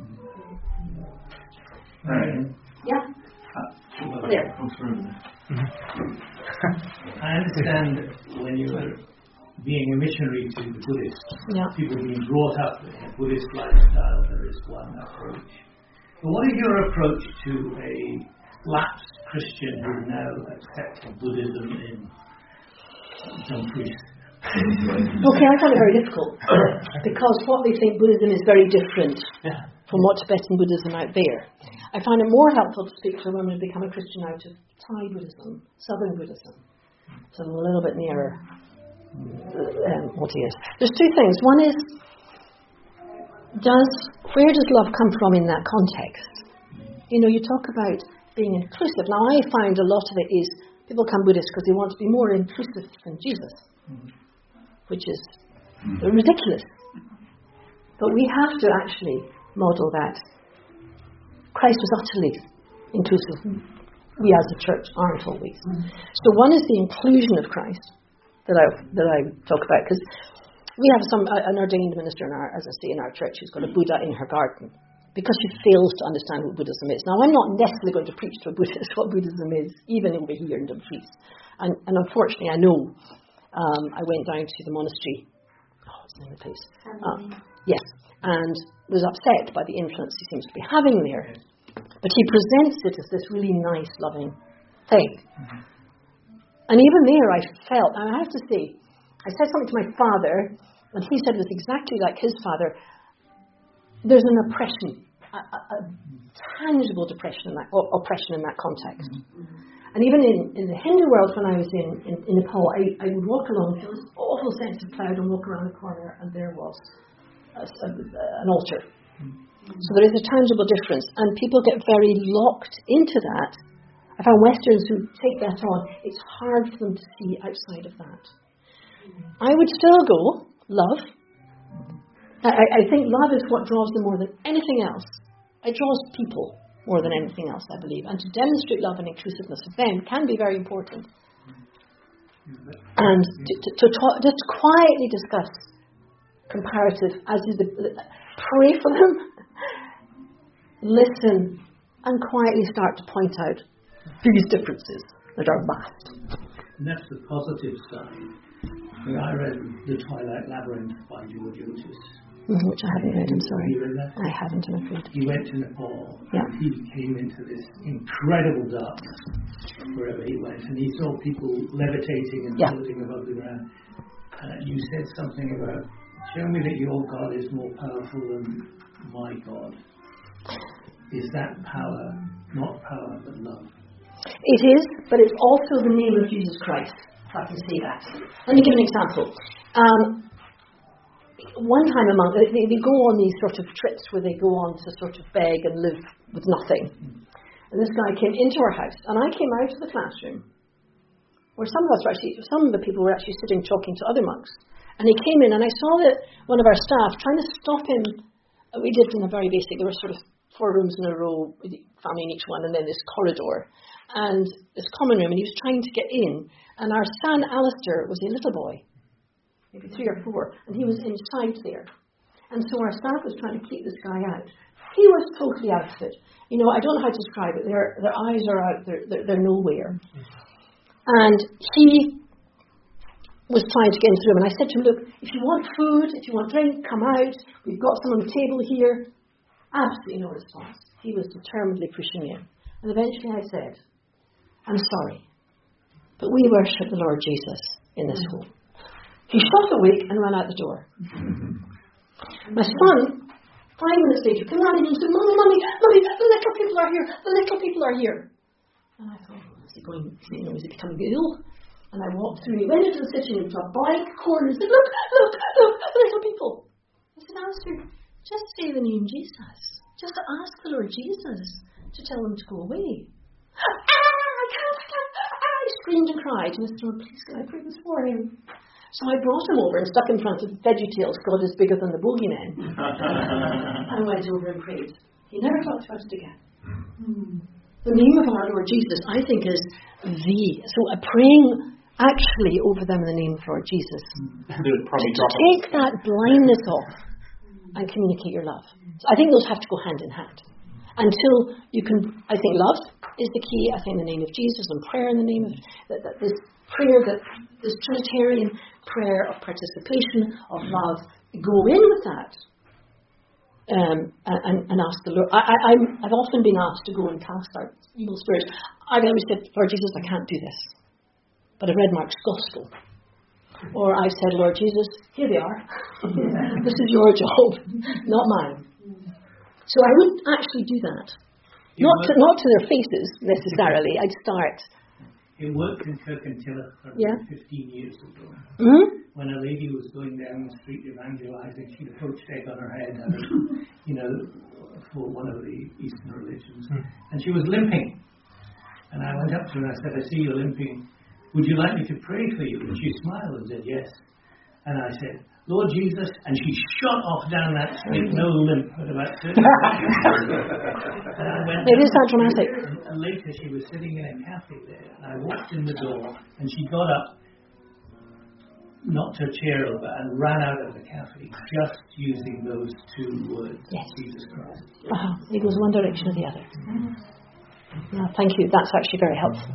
Right. Yeah. Uh, there. I understand when you were being a missionary to the Buddhists, yeah. people being brought up in a Buddhist lifestyle, there is one approach. But what is your approach to a lapsed Christian who now accepts Buddhism in Dumfries? Okay, I find it very difficult because what they think Buddhism is very different Yeah. from what Tibetan Buddhism out there. I find it more helpful to speak to a woman who become a Christian out of Thai Buddhism, Southern Buddhism, so a little bit nearer um, what he is. There's two things. One is, does where does love come from in that context? You know, you talk about being inclusive. Now, I find a lot of it is people become Buddhist because they want to be more inclusive than Jesus, which is ridiculous. But we have to actually model that. Christ was utterly inclusive. We as a church aren't always. So one is the inclusion of Christ that I that I talk about, because we have some an ordained minister in our, as I say, in our church who's got a Buddha in her garden because she fails to understand what Buddhism is. Now, I'm not necessarily going to preach to a Buddhist what Buddhism is, even over here in Dumfries. And, and unfortunately, I know um, I went down to the monastery. Oh, what's the name of the place? Uh, yes, and was upset by the influence he seems to be having there. But he presents it as this really nice, loving thing. Mm-hmm. And even there I felt, and I have to say, I said something to my father, and he said it was exactly like his father. There's an oppression, a, a, a tangible depression in that, or oppression in that context. Mm-hmm. And even in, in the Hindu world, when I was in, in, in Nepal, I, I would walk along, feel this awful sense of cloud, and walk around the corner, and there was a, a, an altar. Mm-hmm. So there is a tangible difference, and people get very locked into that. I found Westerns who take that on, it's hard for them to see outside of that. I would still go, love. I, I think love is what draws them more than anything else. It draws people more than anything else, I believe. And to demonstrate love and inclusiveness of them can be very important. And to, to, to talk, just quietly discuss comparative, as is the, pray for them, listen, and quietly start to point out these differences that are vast. And that's the positive side. I read The Twilight Labyrinth by George Otis. Mm-hmm, which I haven't read, I'm sorry. You read that? I haven't, I'm afraid. He went to Nepal, yeah. and he came into this incredible darkness wherever he went, and he saw people levitating and yeah. floating above the ground. And you said something about, show me that your God is more powerful than my God. Is that power, not power, but love? It is, but it's also the name of Jesus Christ, if I can say that. Let me give an example. Um, one time a month, they, they go on these sort of trips where they go on to sort of beg and live with nothing. And this guy came into our house, and I came out of the classroom, where some of us were actually, some of the people were actually sitting talking to other monks. And he came in, and I saw that one of our staff trying to stop him. We lived in a very basic, there were sort of four rooms in a row, with family in each one, and then this corridor, and this common room, and he was trying to get in, and our son Alistair was a little boy, maybe three or four, and he was inside there. And so our staff was trying to keep this guy out. He was totally out of it. You know, I don't know how to describe it. Their their eyes are out, they're, they're, they're nowhere. And he was trying to get into the room, and I said to him, look, if you want food, if you want drink, come out. We've got some on the table here. Absolutely no response. He was determinedly pushing in. And eventually I said, I'm sorry, but we worship the Lord Jesus in this home. He shot awake and ran out the door. My son, five minutes later, came running and said, Mummy, Mummy, Mummy, the little people are here, the little people are here. And I thought, is he going, you know, is he becoming ill? And I walked through, he went into the sitting room to a blank corner and said, look, look, look, the little people. I said, Alistair, just say the name Jesus. Just ask the Lord Jesus to tell them to go away. Ah, I can't, I can't. Ah, I screamed and cried. And I said, Lord, please can I pray this for him? So I brought him over and stuck in front of VeggieTales, God is bigger than the bogeyman. And went over and prayed. He never talked about it again. Mm. The name of our Lord Jesus, I think, is the. So a praying actually over them in the name of Lord Jesus. Probably to take that blindness off and communicate your love. So I think those have to go hand in hand. Until you can, I think love is the key. I think the name of Jesus and prayer in the name of that, that this prayer, that this Trinitarian prayer of participation, of love, go in with that. Um, and, and ask the Lord. I, I, I'm, I've often been asked to go and cast out evil spirits. I've always said, Lord Jesus, I can't do this. But I've read Mark's Gospel. Or I've said, Lord Jesus, here they are. This is your job, not mine. So I would actually do that. Not to, not to their faces, necessarily. I'd start. It worked in Kirkintilloch yeah. fifteen years ago. Mm-hmm. When a lady was going down the street evangelizing, she'd approached egg on her head, and, you know, for one of the Eastern religions. And she was limping. And I went up to her and I said, I see you're limping. Would you like me to pray for you? And she smiled and said, yes. And I said, Lord Jesus, and she shot off down that street, no limp, at about thirty seconds. It is that dramatic. And, and later she was sitting in a cafe there, and I walked in the door, and she got up, knocked her chair over, and ran out of the cafe, just using those two words, yes. Jesus Christ. Uh-huh. It goes one direction or the other. No, thank you. That's actually very helpful.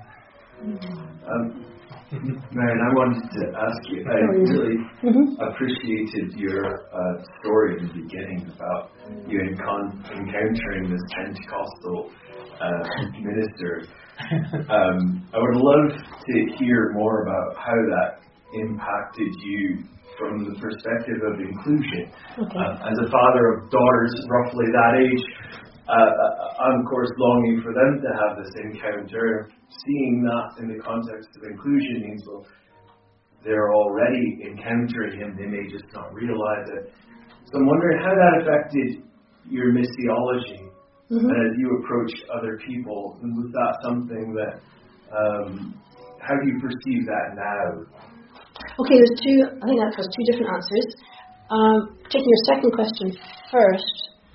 Um, Marion, I wanted to ask you, I really mm-hmm. appreciated your uh, story in the beginning about you encon- encountering this Pentecostal uh, minister. Um, I would love to hear more about how that impacted you from the perspective of inclusion. Okay. Uh, as a father of daughters roughly that age, uh, I'm of course longing for them to have this encounter. Seeing that in the context of inclusion means, well, they're already encountering him, they may just not realize it. So I'm wondering how that affected your missiology mm-hmm. as you approached other people. And was that something that, um, how do you perceive that now? Okay, there's two, I think that has two different answers. Um, taking your second question first.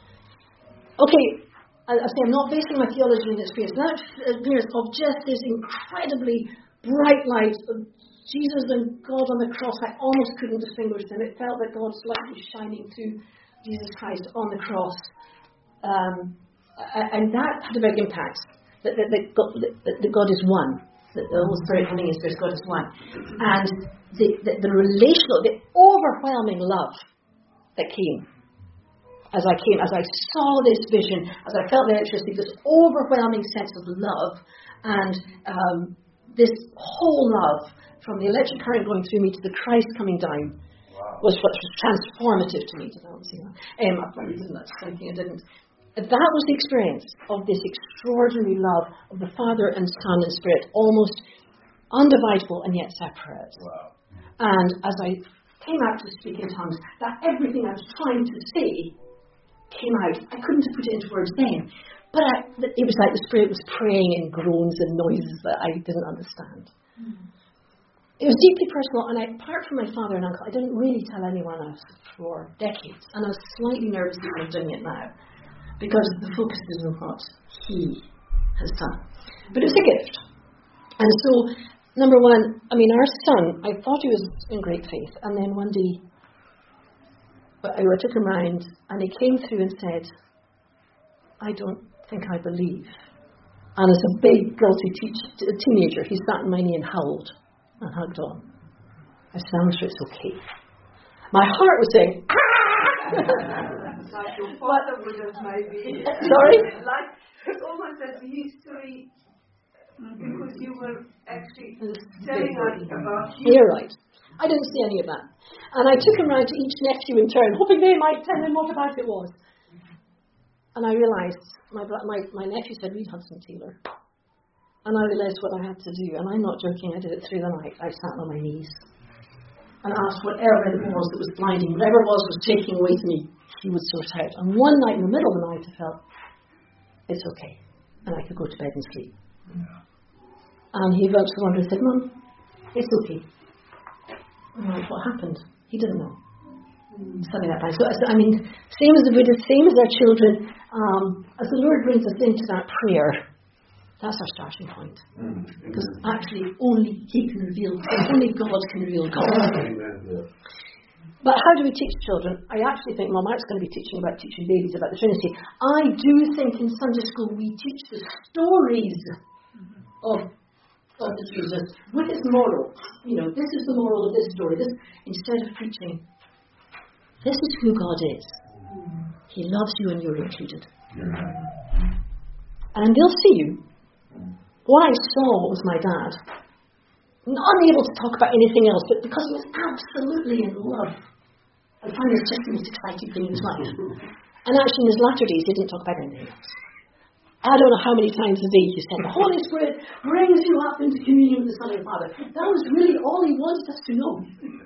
Okay, I, I say I'm not basing my theology on experience. That appearance of just this incredibly bright light of Jesus and God on the cross, I almost couldn't distinguish them. It felt that God's light was shining through Jesus Christ on the cross. Um, and that had a big impact. That, that, that, God, that, that God is one. That the Holy Spirit coming in Spirit, God is one. And the, the, the relational, the overwhelming love that came as I came, as I saw this vision, as I felt the electricity, this overwhelming sense of love, and um, this whole love, from the electric current going through me to the Christ coming down, wow. was what was transformative to me. Did I not say that? Um, I probably didn't. That's something I didn't. That was the experience of this extraordinary love of the Father and Son and Spirit, almost undividable and yet separate. Wow. And as I came out to speak in tongues, that everything I was trying to say came out. I couldn't have put it into words then, but I, it was like the Spirit was praying in groans and noises that I didn't understand. Mm. It was deeply personal, and I, apart from my father and uncle, I didn't really tell anyone else for decades, and I was slightly nervous that I'm doing it now, because the focus is on what he has done. But it was a gift. And so, number one, I mean, our son, I thought he was in great faith, and then one day, But I took him round, and he came through and said, I don't think I believe. And as a big, guilty te- teenager, he sat in my knee and howled and hugged on. I said, I'm sure it's okay. My heart was saying, ah! Like your father would have maybe. Sorry? Like almost as a history because you were actually telling us about you. You're right. I didn't see any of that. And I took him round to each nephew in turn, hoping they might tell him what about it was. And I realised, my, my, my nephew said, read Hudson Taylor. And I realised what I had to do. And I'm not joking, I did it through the night. I sat on my knees and asked whatever it was that was blinding, whatever it was was taking away from me, he would sort out. And one night in the middle of the night I felt, it's okay. And I could go to bed and sleep. Yeah. And he went to the and said, Mum, it's okay. And I went, what happened? He didn't know. Mm. Something like that. So, I mean, same as the Buddhists, same as our children, um, as the Lord brings us into that prayer, that's our starting point. Mm. Because actually only He can reveal, only God can reveal God. Amen. But how do we teach children? I actually think Mum Mark's going to be teaching about teaching babies about the Trinity. I do think in Sunday school we teach the stories of, of the Jesus with its moral. You know, this is the moral of this story. This, instead of preaching, this is who God is. He loves you and you're included. And they'll see you. What I saw was my dad, unable to talk about anything else, but because he was absolutely in love and found this just the most exciting thing in his life. And actually in his latter days, he didn't talk about anything else. I don't know how many times a day he said, the Holy Spirit brings you up into communion with the Son and the Father. That was really all he wanted us to know.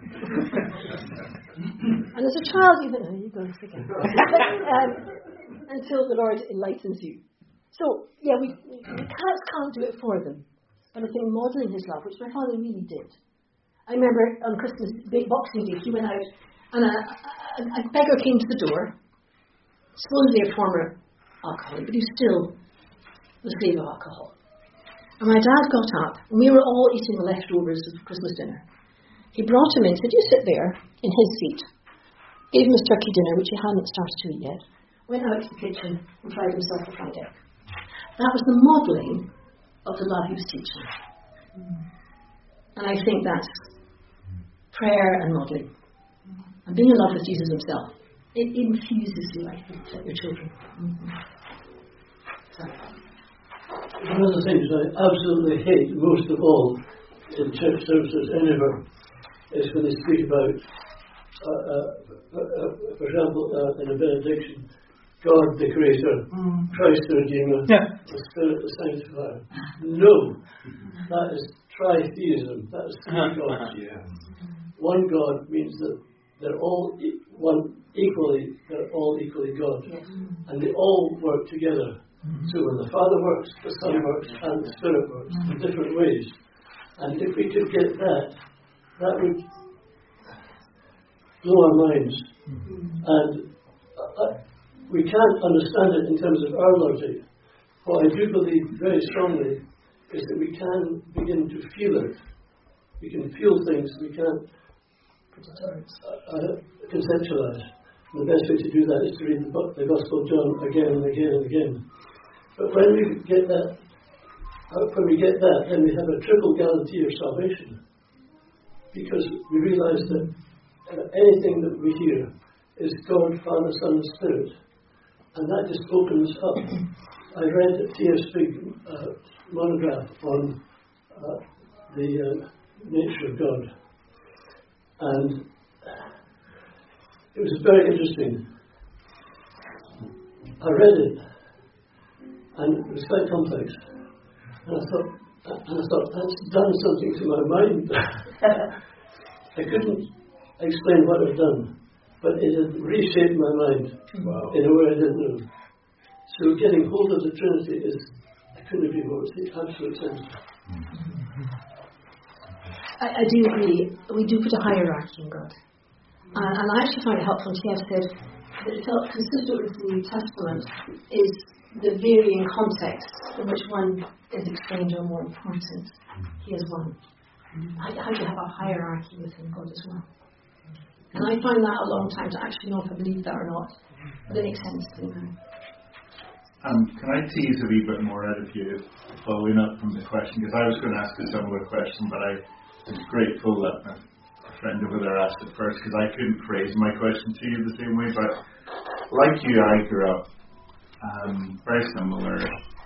And as a child, you think, oh, you go again. um, until the Lord enlightens you. So, yeah, we, we can't, can't do it for them. But I think modelling his love, which my father really did. I remember on Christmas, big Boxing Day, he went out and a, a, a beggar came to the door, supposedly a former alcoholic, but he still was a slave of alcohol. And my dad got up, and we were all eating the leftovers of Christmas dinner. He brought him in, said, you sit there in his seat. Gave him his turkey dinner, which he hadn't started to eat yet. Went out to the kitchen and fried himself a fried egg. That was the modelling of the love he was teaching. And I think that's prayer and modelling. And being in love with Jesus himself. It infuses you, I think, at your children. Mm-hmm. So. One of the things I absolutely hate most of all in church services anywhere is when they speak about, uh, uh, uh, uh, for example, uh, in a benediction, God the Creator, mm. Christ the Redeemer, yeah. the Spirit the Sanctifier. No, that is tritheism. That is three gods. Yeah. One God means that they're all e- one equally. They're all equally God, yes. And they all work together. Mm-hmm. So when the Father works, the Son works, and the Spirit works mm-hmm. in different ways. And if we could get that, that would blow our minds. Mm-hmm. And uh, we can't understand it in terms of our logic. What I do believe very strongly is that we can begin to feel it. We can feel things. We can't uh, uh, conceptualize. And the best way to do that is to read the, book, the Gospel of John again and again and again. But when we get that, uh, when we get that, then we have a triple guarantee of salvation, because we realise that uh, anything that we hear is God, Father, Son, and Spirit. And that just opens up. I read T S Big uh, monograph on uh, the uh, nature of God. And it was very interesting. I read it, and it was quite complex. And I thought, and I thought that's done something to my mind. I couldn't explain what it had done, but it had reshaped my mind wow. in a way I didn't know. So getting hold of the Trinity is, I couldn't agree more, it's the absolute sense. I, I do agree. We do put a hierarchy in God. Uh, and I actually find it helpful, T F said, that it felt consistent with the New Testament is the varying contexts in which one is explained are more important. He is one. How, how do you have a hierarchy within God as well? And I find that a long time to actually know if I believe that or not. But it makes sense to me now. Um, can I tease a wee bit more out of you, following up from the question? Because I was going to ask a similar question, but I was grateful that a friend over there asked it first, because I couldn't phrase my question to you the same way. But like you, I grew up um, very similar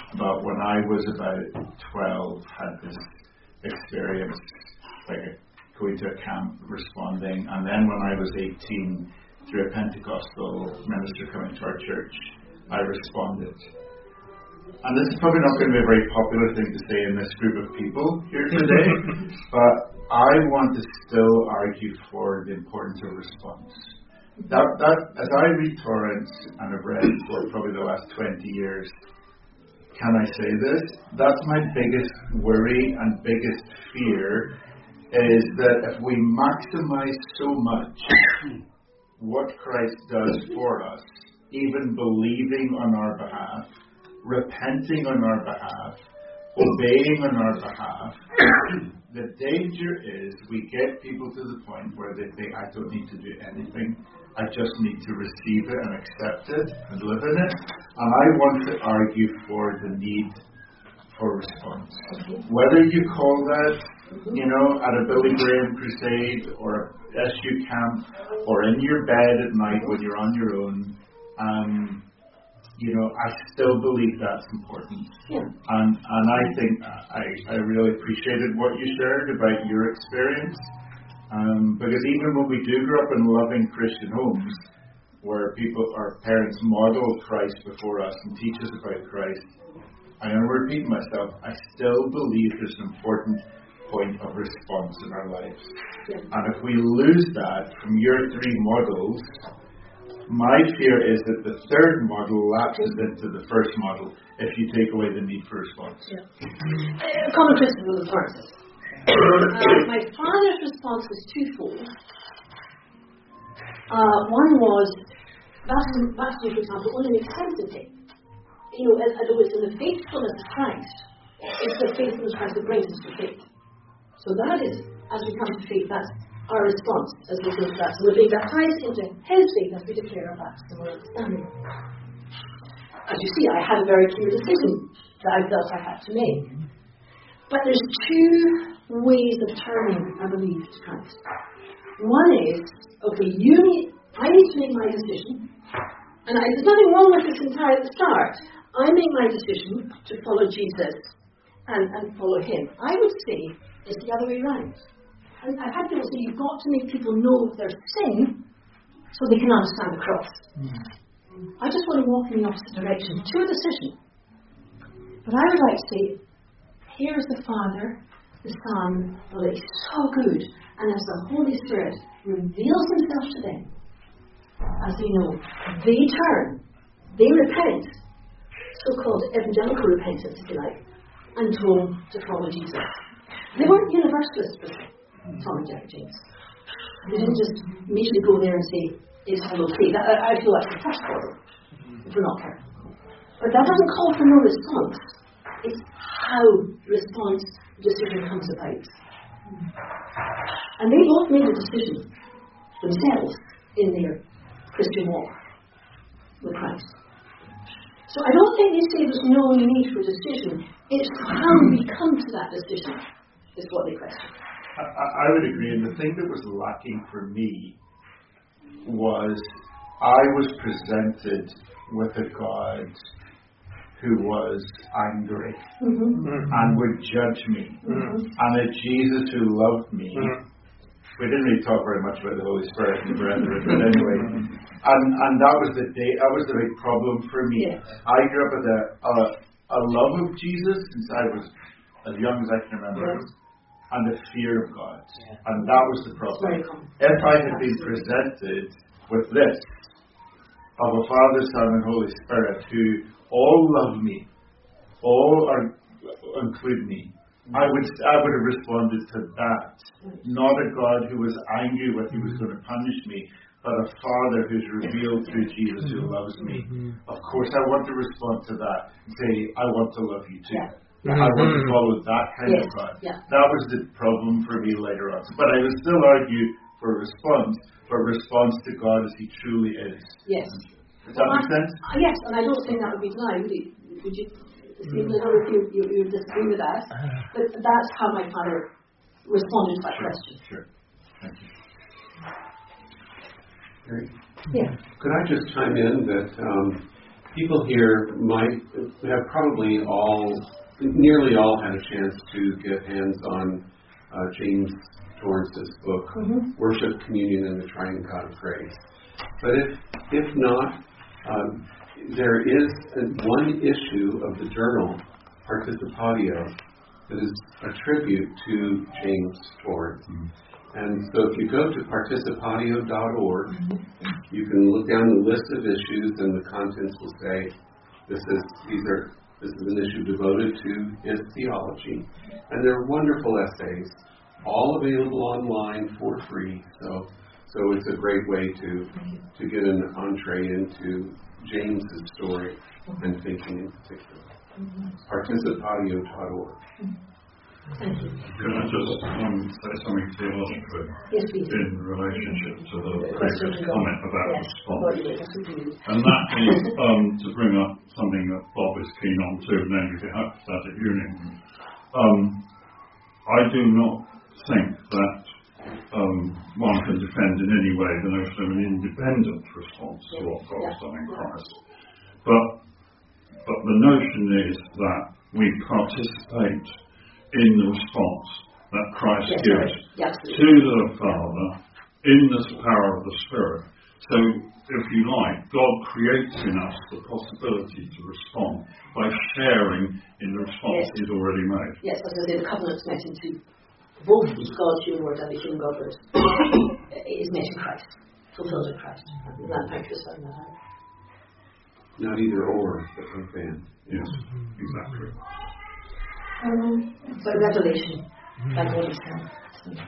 but when I was about twelve, had this experience, like a, going to a camp, responding, and then when I was eighteen, through a Pentecostal minister coming to our church, I responded. And this is probably not going to be a very popular thing to say in this group of people here today, but I want to still argue for the importance of response. That, that, as I read Torrance and have read for probably the last twenty years, can I say this? That's my biggest worry and biggest fear, is that if we maximize so much what Christ does for us, even believing on our behalf, repenting on our behalf, obeying on our behalf, the danger is we get people to the point where they think, I don't need to do anything, I just need to receive it and accept it and live in it. And I want to argue for the need for response. Whether you call that, you know, at a Billy Graham crusade or S U camp or in your bed at night when you're on your own, um, you know, I still believe that's important. Yeah. And and I think I, I really appreciated what you shared about your experience. Um, because even when we do grow up in loving Christian homes, where people, our parents model Christ before us and teach us about Christ, I'm going to repeat myself, I still believe there's an important point of response in our lives. Yeah. And if we lose that from your three models, my fear is that the third model lapses into the first model if you take away the need for response. Yeah. A common principle of Francis. Uh, my father's response was twofold. Uh, one was, baptism, baptism, for example, only makes sense in faith. You know, in other words, in the faithfulness of Christ, it's the faithfulness of Christ that brings us to faith. So that is, as we come to faith, that's our response as we go to that. So we're being baptized into His faith as we declare our baptism or understanding. As you see, I had a very clear decision that I felt I had to make. But there's two ways of turning, I believe, to Christ. One is, okay, you need, I need to make my decision, and I, there's nothing wrong with this entire at the start. I make my decision to follow Jesus and, and follow Him. I would say it's the other way around. And I've had people say you've got to make people know their sin so they can understand the cross. Mm. I just want to walk in the opposite direction to a decision. But I would like to say, here's the Father, the Son, well, it's so good. And as the Holy Spirit reveals Himself to them, as they know, they turn, they repent, so-called evangelical repentance, if you like, and told to follow Jesus. They weren't universalists, but Tom and Jerry James. They didn't just immediately go there and say, is all okay. That, I feel that's the first order, if we're not careful. But that doesn't call for no response. It's how response decision comes about. And they both made a decision themselves in their Christian walk with Christ. So I don't think they say there's no need for decision. It's how we come to that decision is what they question. I, I would agree, and the thing that was lacking for me was I was presented with a God who was angry mm-hmm. and would judge me, mm-hmm. and a Jesus who loved me. Mm-hmm. We didn't really talk very much about the Holy Spirit and the brethren, but anyway, and and that was the day. That was the big problem for me. Yes. I grew up with a, a a love of Jesus since I was as young as I can remember. Yes. And the fear of God. Yeah. And that was the problem. If I had been presented with this, of a Father, Son, and Holy Spirit, who all love me, all are, include me, I would I would have responded to that. Not a God who was angry with me, who was going to punish me, but a Father who's revealed through Jesus who loves me. Of course, I want to respond to that and say, I want to love you too. Yeah. Mm-hmm. I want to follow that kind yes. of God. Yeah. That was the problem for me later on. But I would still argue for response, for response to God as He truly is. Yes. Does that well, make sense? Uh, yes, and I don't think that would be denied, would you? Would you mm. I don't know if you, you, you disagree with that, but that's how my father responded to that sure. question. Sure. Thank you. Great. Yeah. Could I just chime in that um, people here might have probably all, nearly all had a chance to get hands on uh, James Torrance's book, mm-hmm. Worship, Communion, and the Triune God of Grace. But if if not, um, there is one issue of the journal, Participatio, that is a tribute to James Torrance. Mm-hmm. And so if you go to participatio dot org, mm-hmm. you can look down the list of issues, and the contents will say, this is these are this is an issue devoted to his theology. And they're wonderful essays, all available online for free. So so it's a great way to to get an entree into James's story and thinking in particular. Mm-hmm. participatio dot org. Mm-hmm. Thank you. Can I just um, say something theologically yes, in relationship to the previous comment about yes. response? And that is um, to bring up something that Bob is keen on too, namely the hypostatic union. Um, I do not think that um, one can defend in any way the notion of an independent response to what God has done in Christ. But, but the notion is that we participate in the response that Christ yes, gives yes. to the Father in the power of the Spirit. So, if you like, God creates in us the possibility to respond by sharing in the response yes. He's already made. Yes, as I say, the covenant's met into both God's human word and the human God word is met in Christ, fulfilled in Christ. And that thank you for saying that out. Not either or, but both and. Yes, exactly. Um, so revelation, like what is that?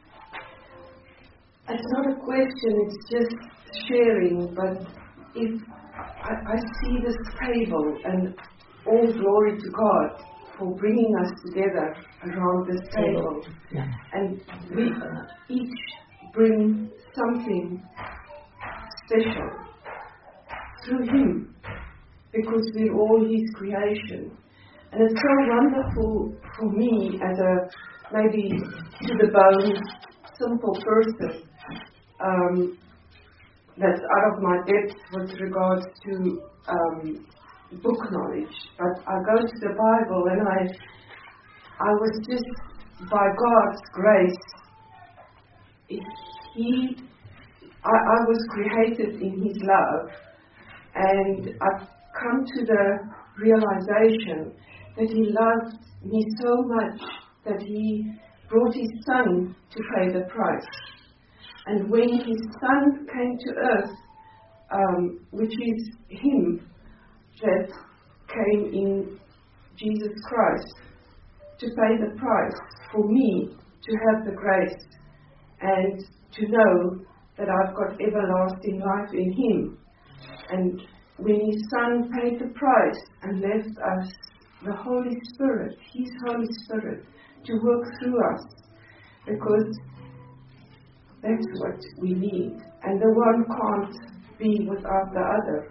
It's not a question, it's just sharing, but if I, I see this table, and all glory to God for bringing us together around this table, yeah. and we each bring something special through Him, because we're all His creation. And it's so wonderful for me as a maybe to the bone simple person um, that's out of my depth with regards to um, book knowledge. But I go to the Bible and I I was just, by God's grace, He I, I was created in His love, and I've come to the realization that He loved me so much that He brought His Son to pay the price. And when His Son came to earth, um, which is Him that came in Jesus Christ to pay the price for me to have the grace and to know that I've got everlasting life in Him. And when His Son paid the price and left us the Holy Spirit, His Holy Spirit, to work through us, because that's what we need. And the one can't be without the other.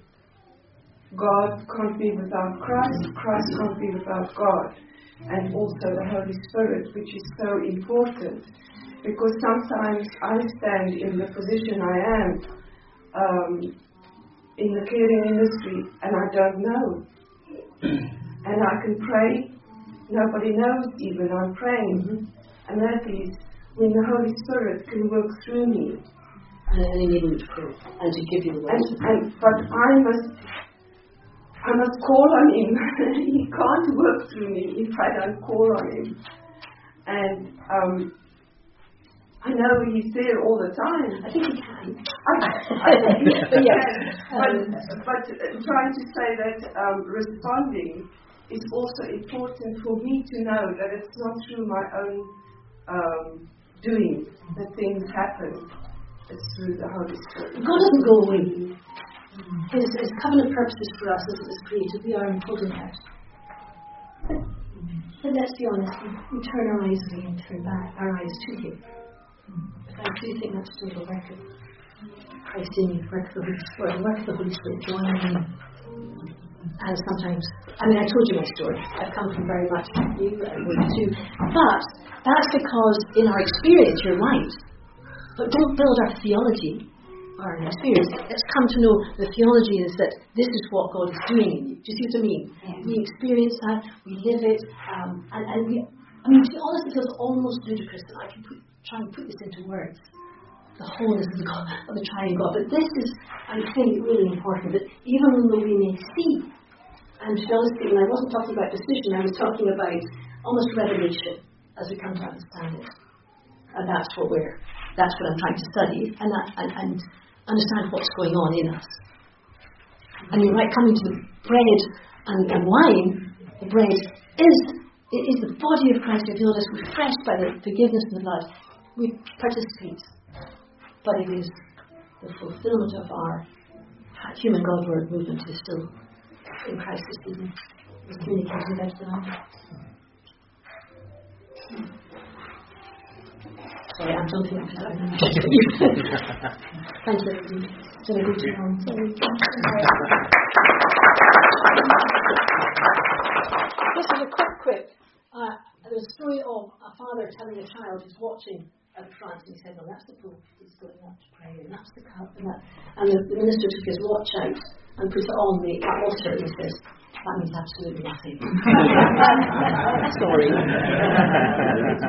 God can't be without Christ, Christ can't be without God. And also the Holy Spirit, which is so important. Because sometimes I stand in the position I am um, in the caring industry, and I don't know. And I can pray, nobody knows even I'm praying. Mm-hmm. And that is when the Holy Spirit can work through me. And then enable you to pray and to give you the words. And, and, but I must, I must call on Him. He can't work through me if I don't call on Him. And um, I know He's there all the time. I think He can. I, I think He can. But, but trying to say that um, responding is also important for me to know that it's not through my own um, doing that things happen. It's through the Holy Spirit. God doesn't go away. His, his covenant purposes for us as it was created, we are unfolding out. But let's be honest, we turn our eyes away and turn back our eyes to Him. But I do think that's still the work of Christ in you, work of the Holy Spirit, work of the Holy Spirit joining Him. And sometimes, I mean, I told you my story. I've come from very much like you, I would too. But that's because in our experience, you're right. But don't build our theology our experience. Let's come to know the theology is that this is what God is doing in you. Do you see what I mean? Yeah. We experience that, we live it, um, and, and we, I mean, to be honest, it feels almost ludicrous that I can put, try and put this into words. The wholeness of the, God, of the triune God. But this is, I think, really important, that even though we may see, and to be honest, when I wasn't talking about decision, I was talking about almost revelation as we come to understand it. And that's what we're, that's what I'm trying to study, and, that, and, and understand what's going on in us. And you're right, coming to the bread and, and wine, the bread is, it is the body of Christ revealed as refreshed by the forgiveness of the blood. We participate. But it is the fulfillment of our human God-word movement is still in Christ this evening. Is communicating that to them. Sorry, I'm jumping up. Thank you. It's been a good time. Sorry. This is a quick quip. Uh, there's a story of a father telling a child who's watching at front, and he said, well, that's the Pope, he's going up to pray, and that's the cup, and that. And the, the minister took his watch out and put it on the altar, and he says, that means absolutely nothing. Sorry.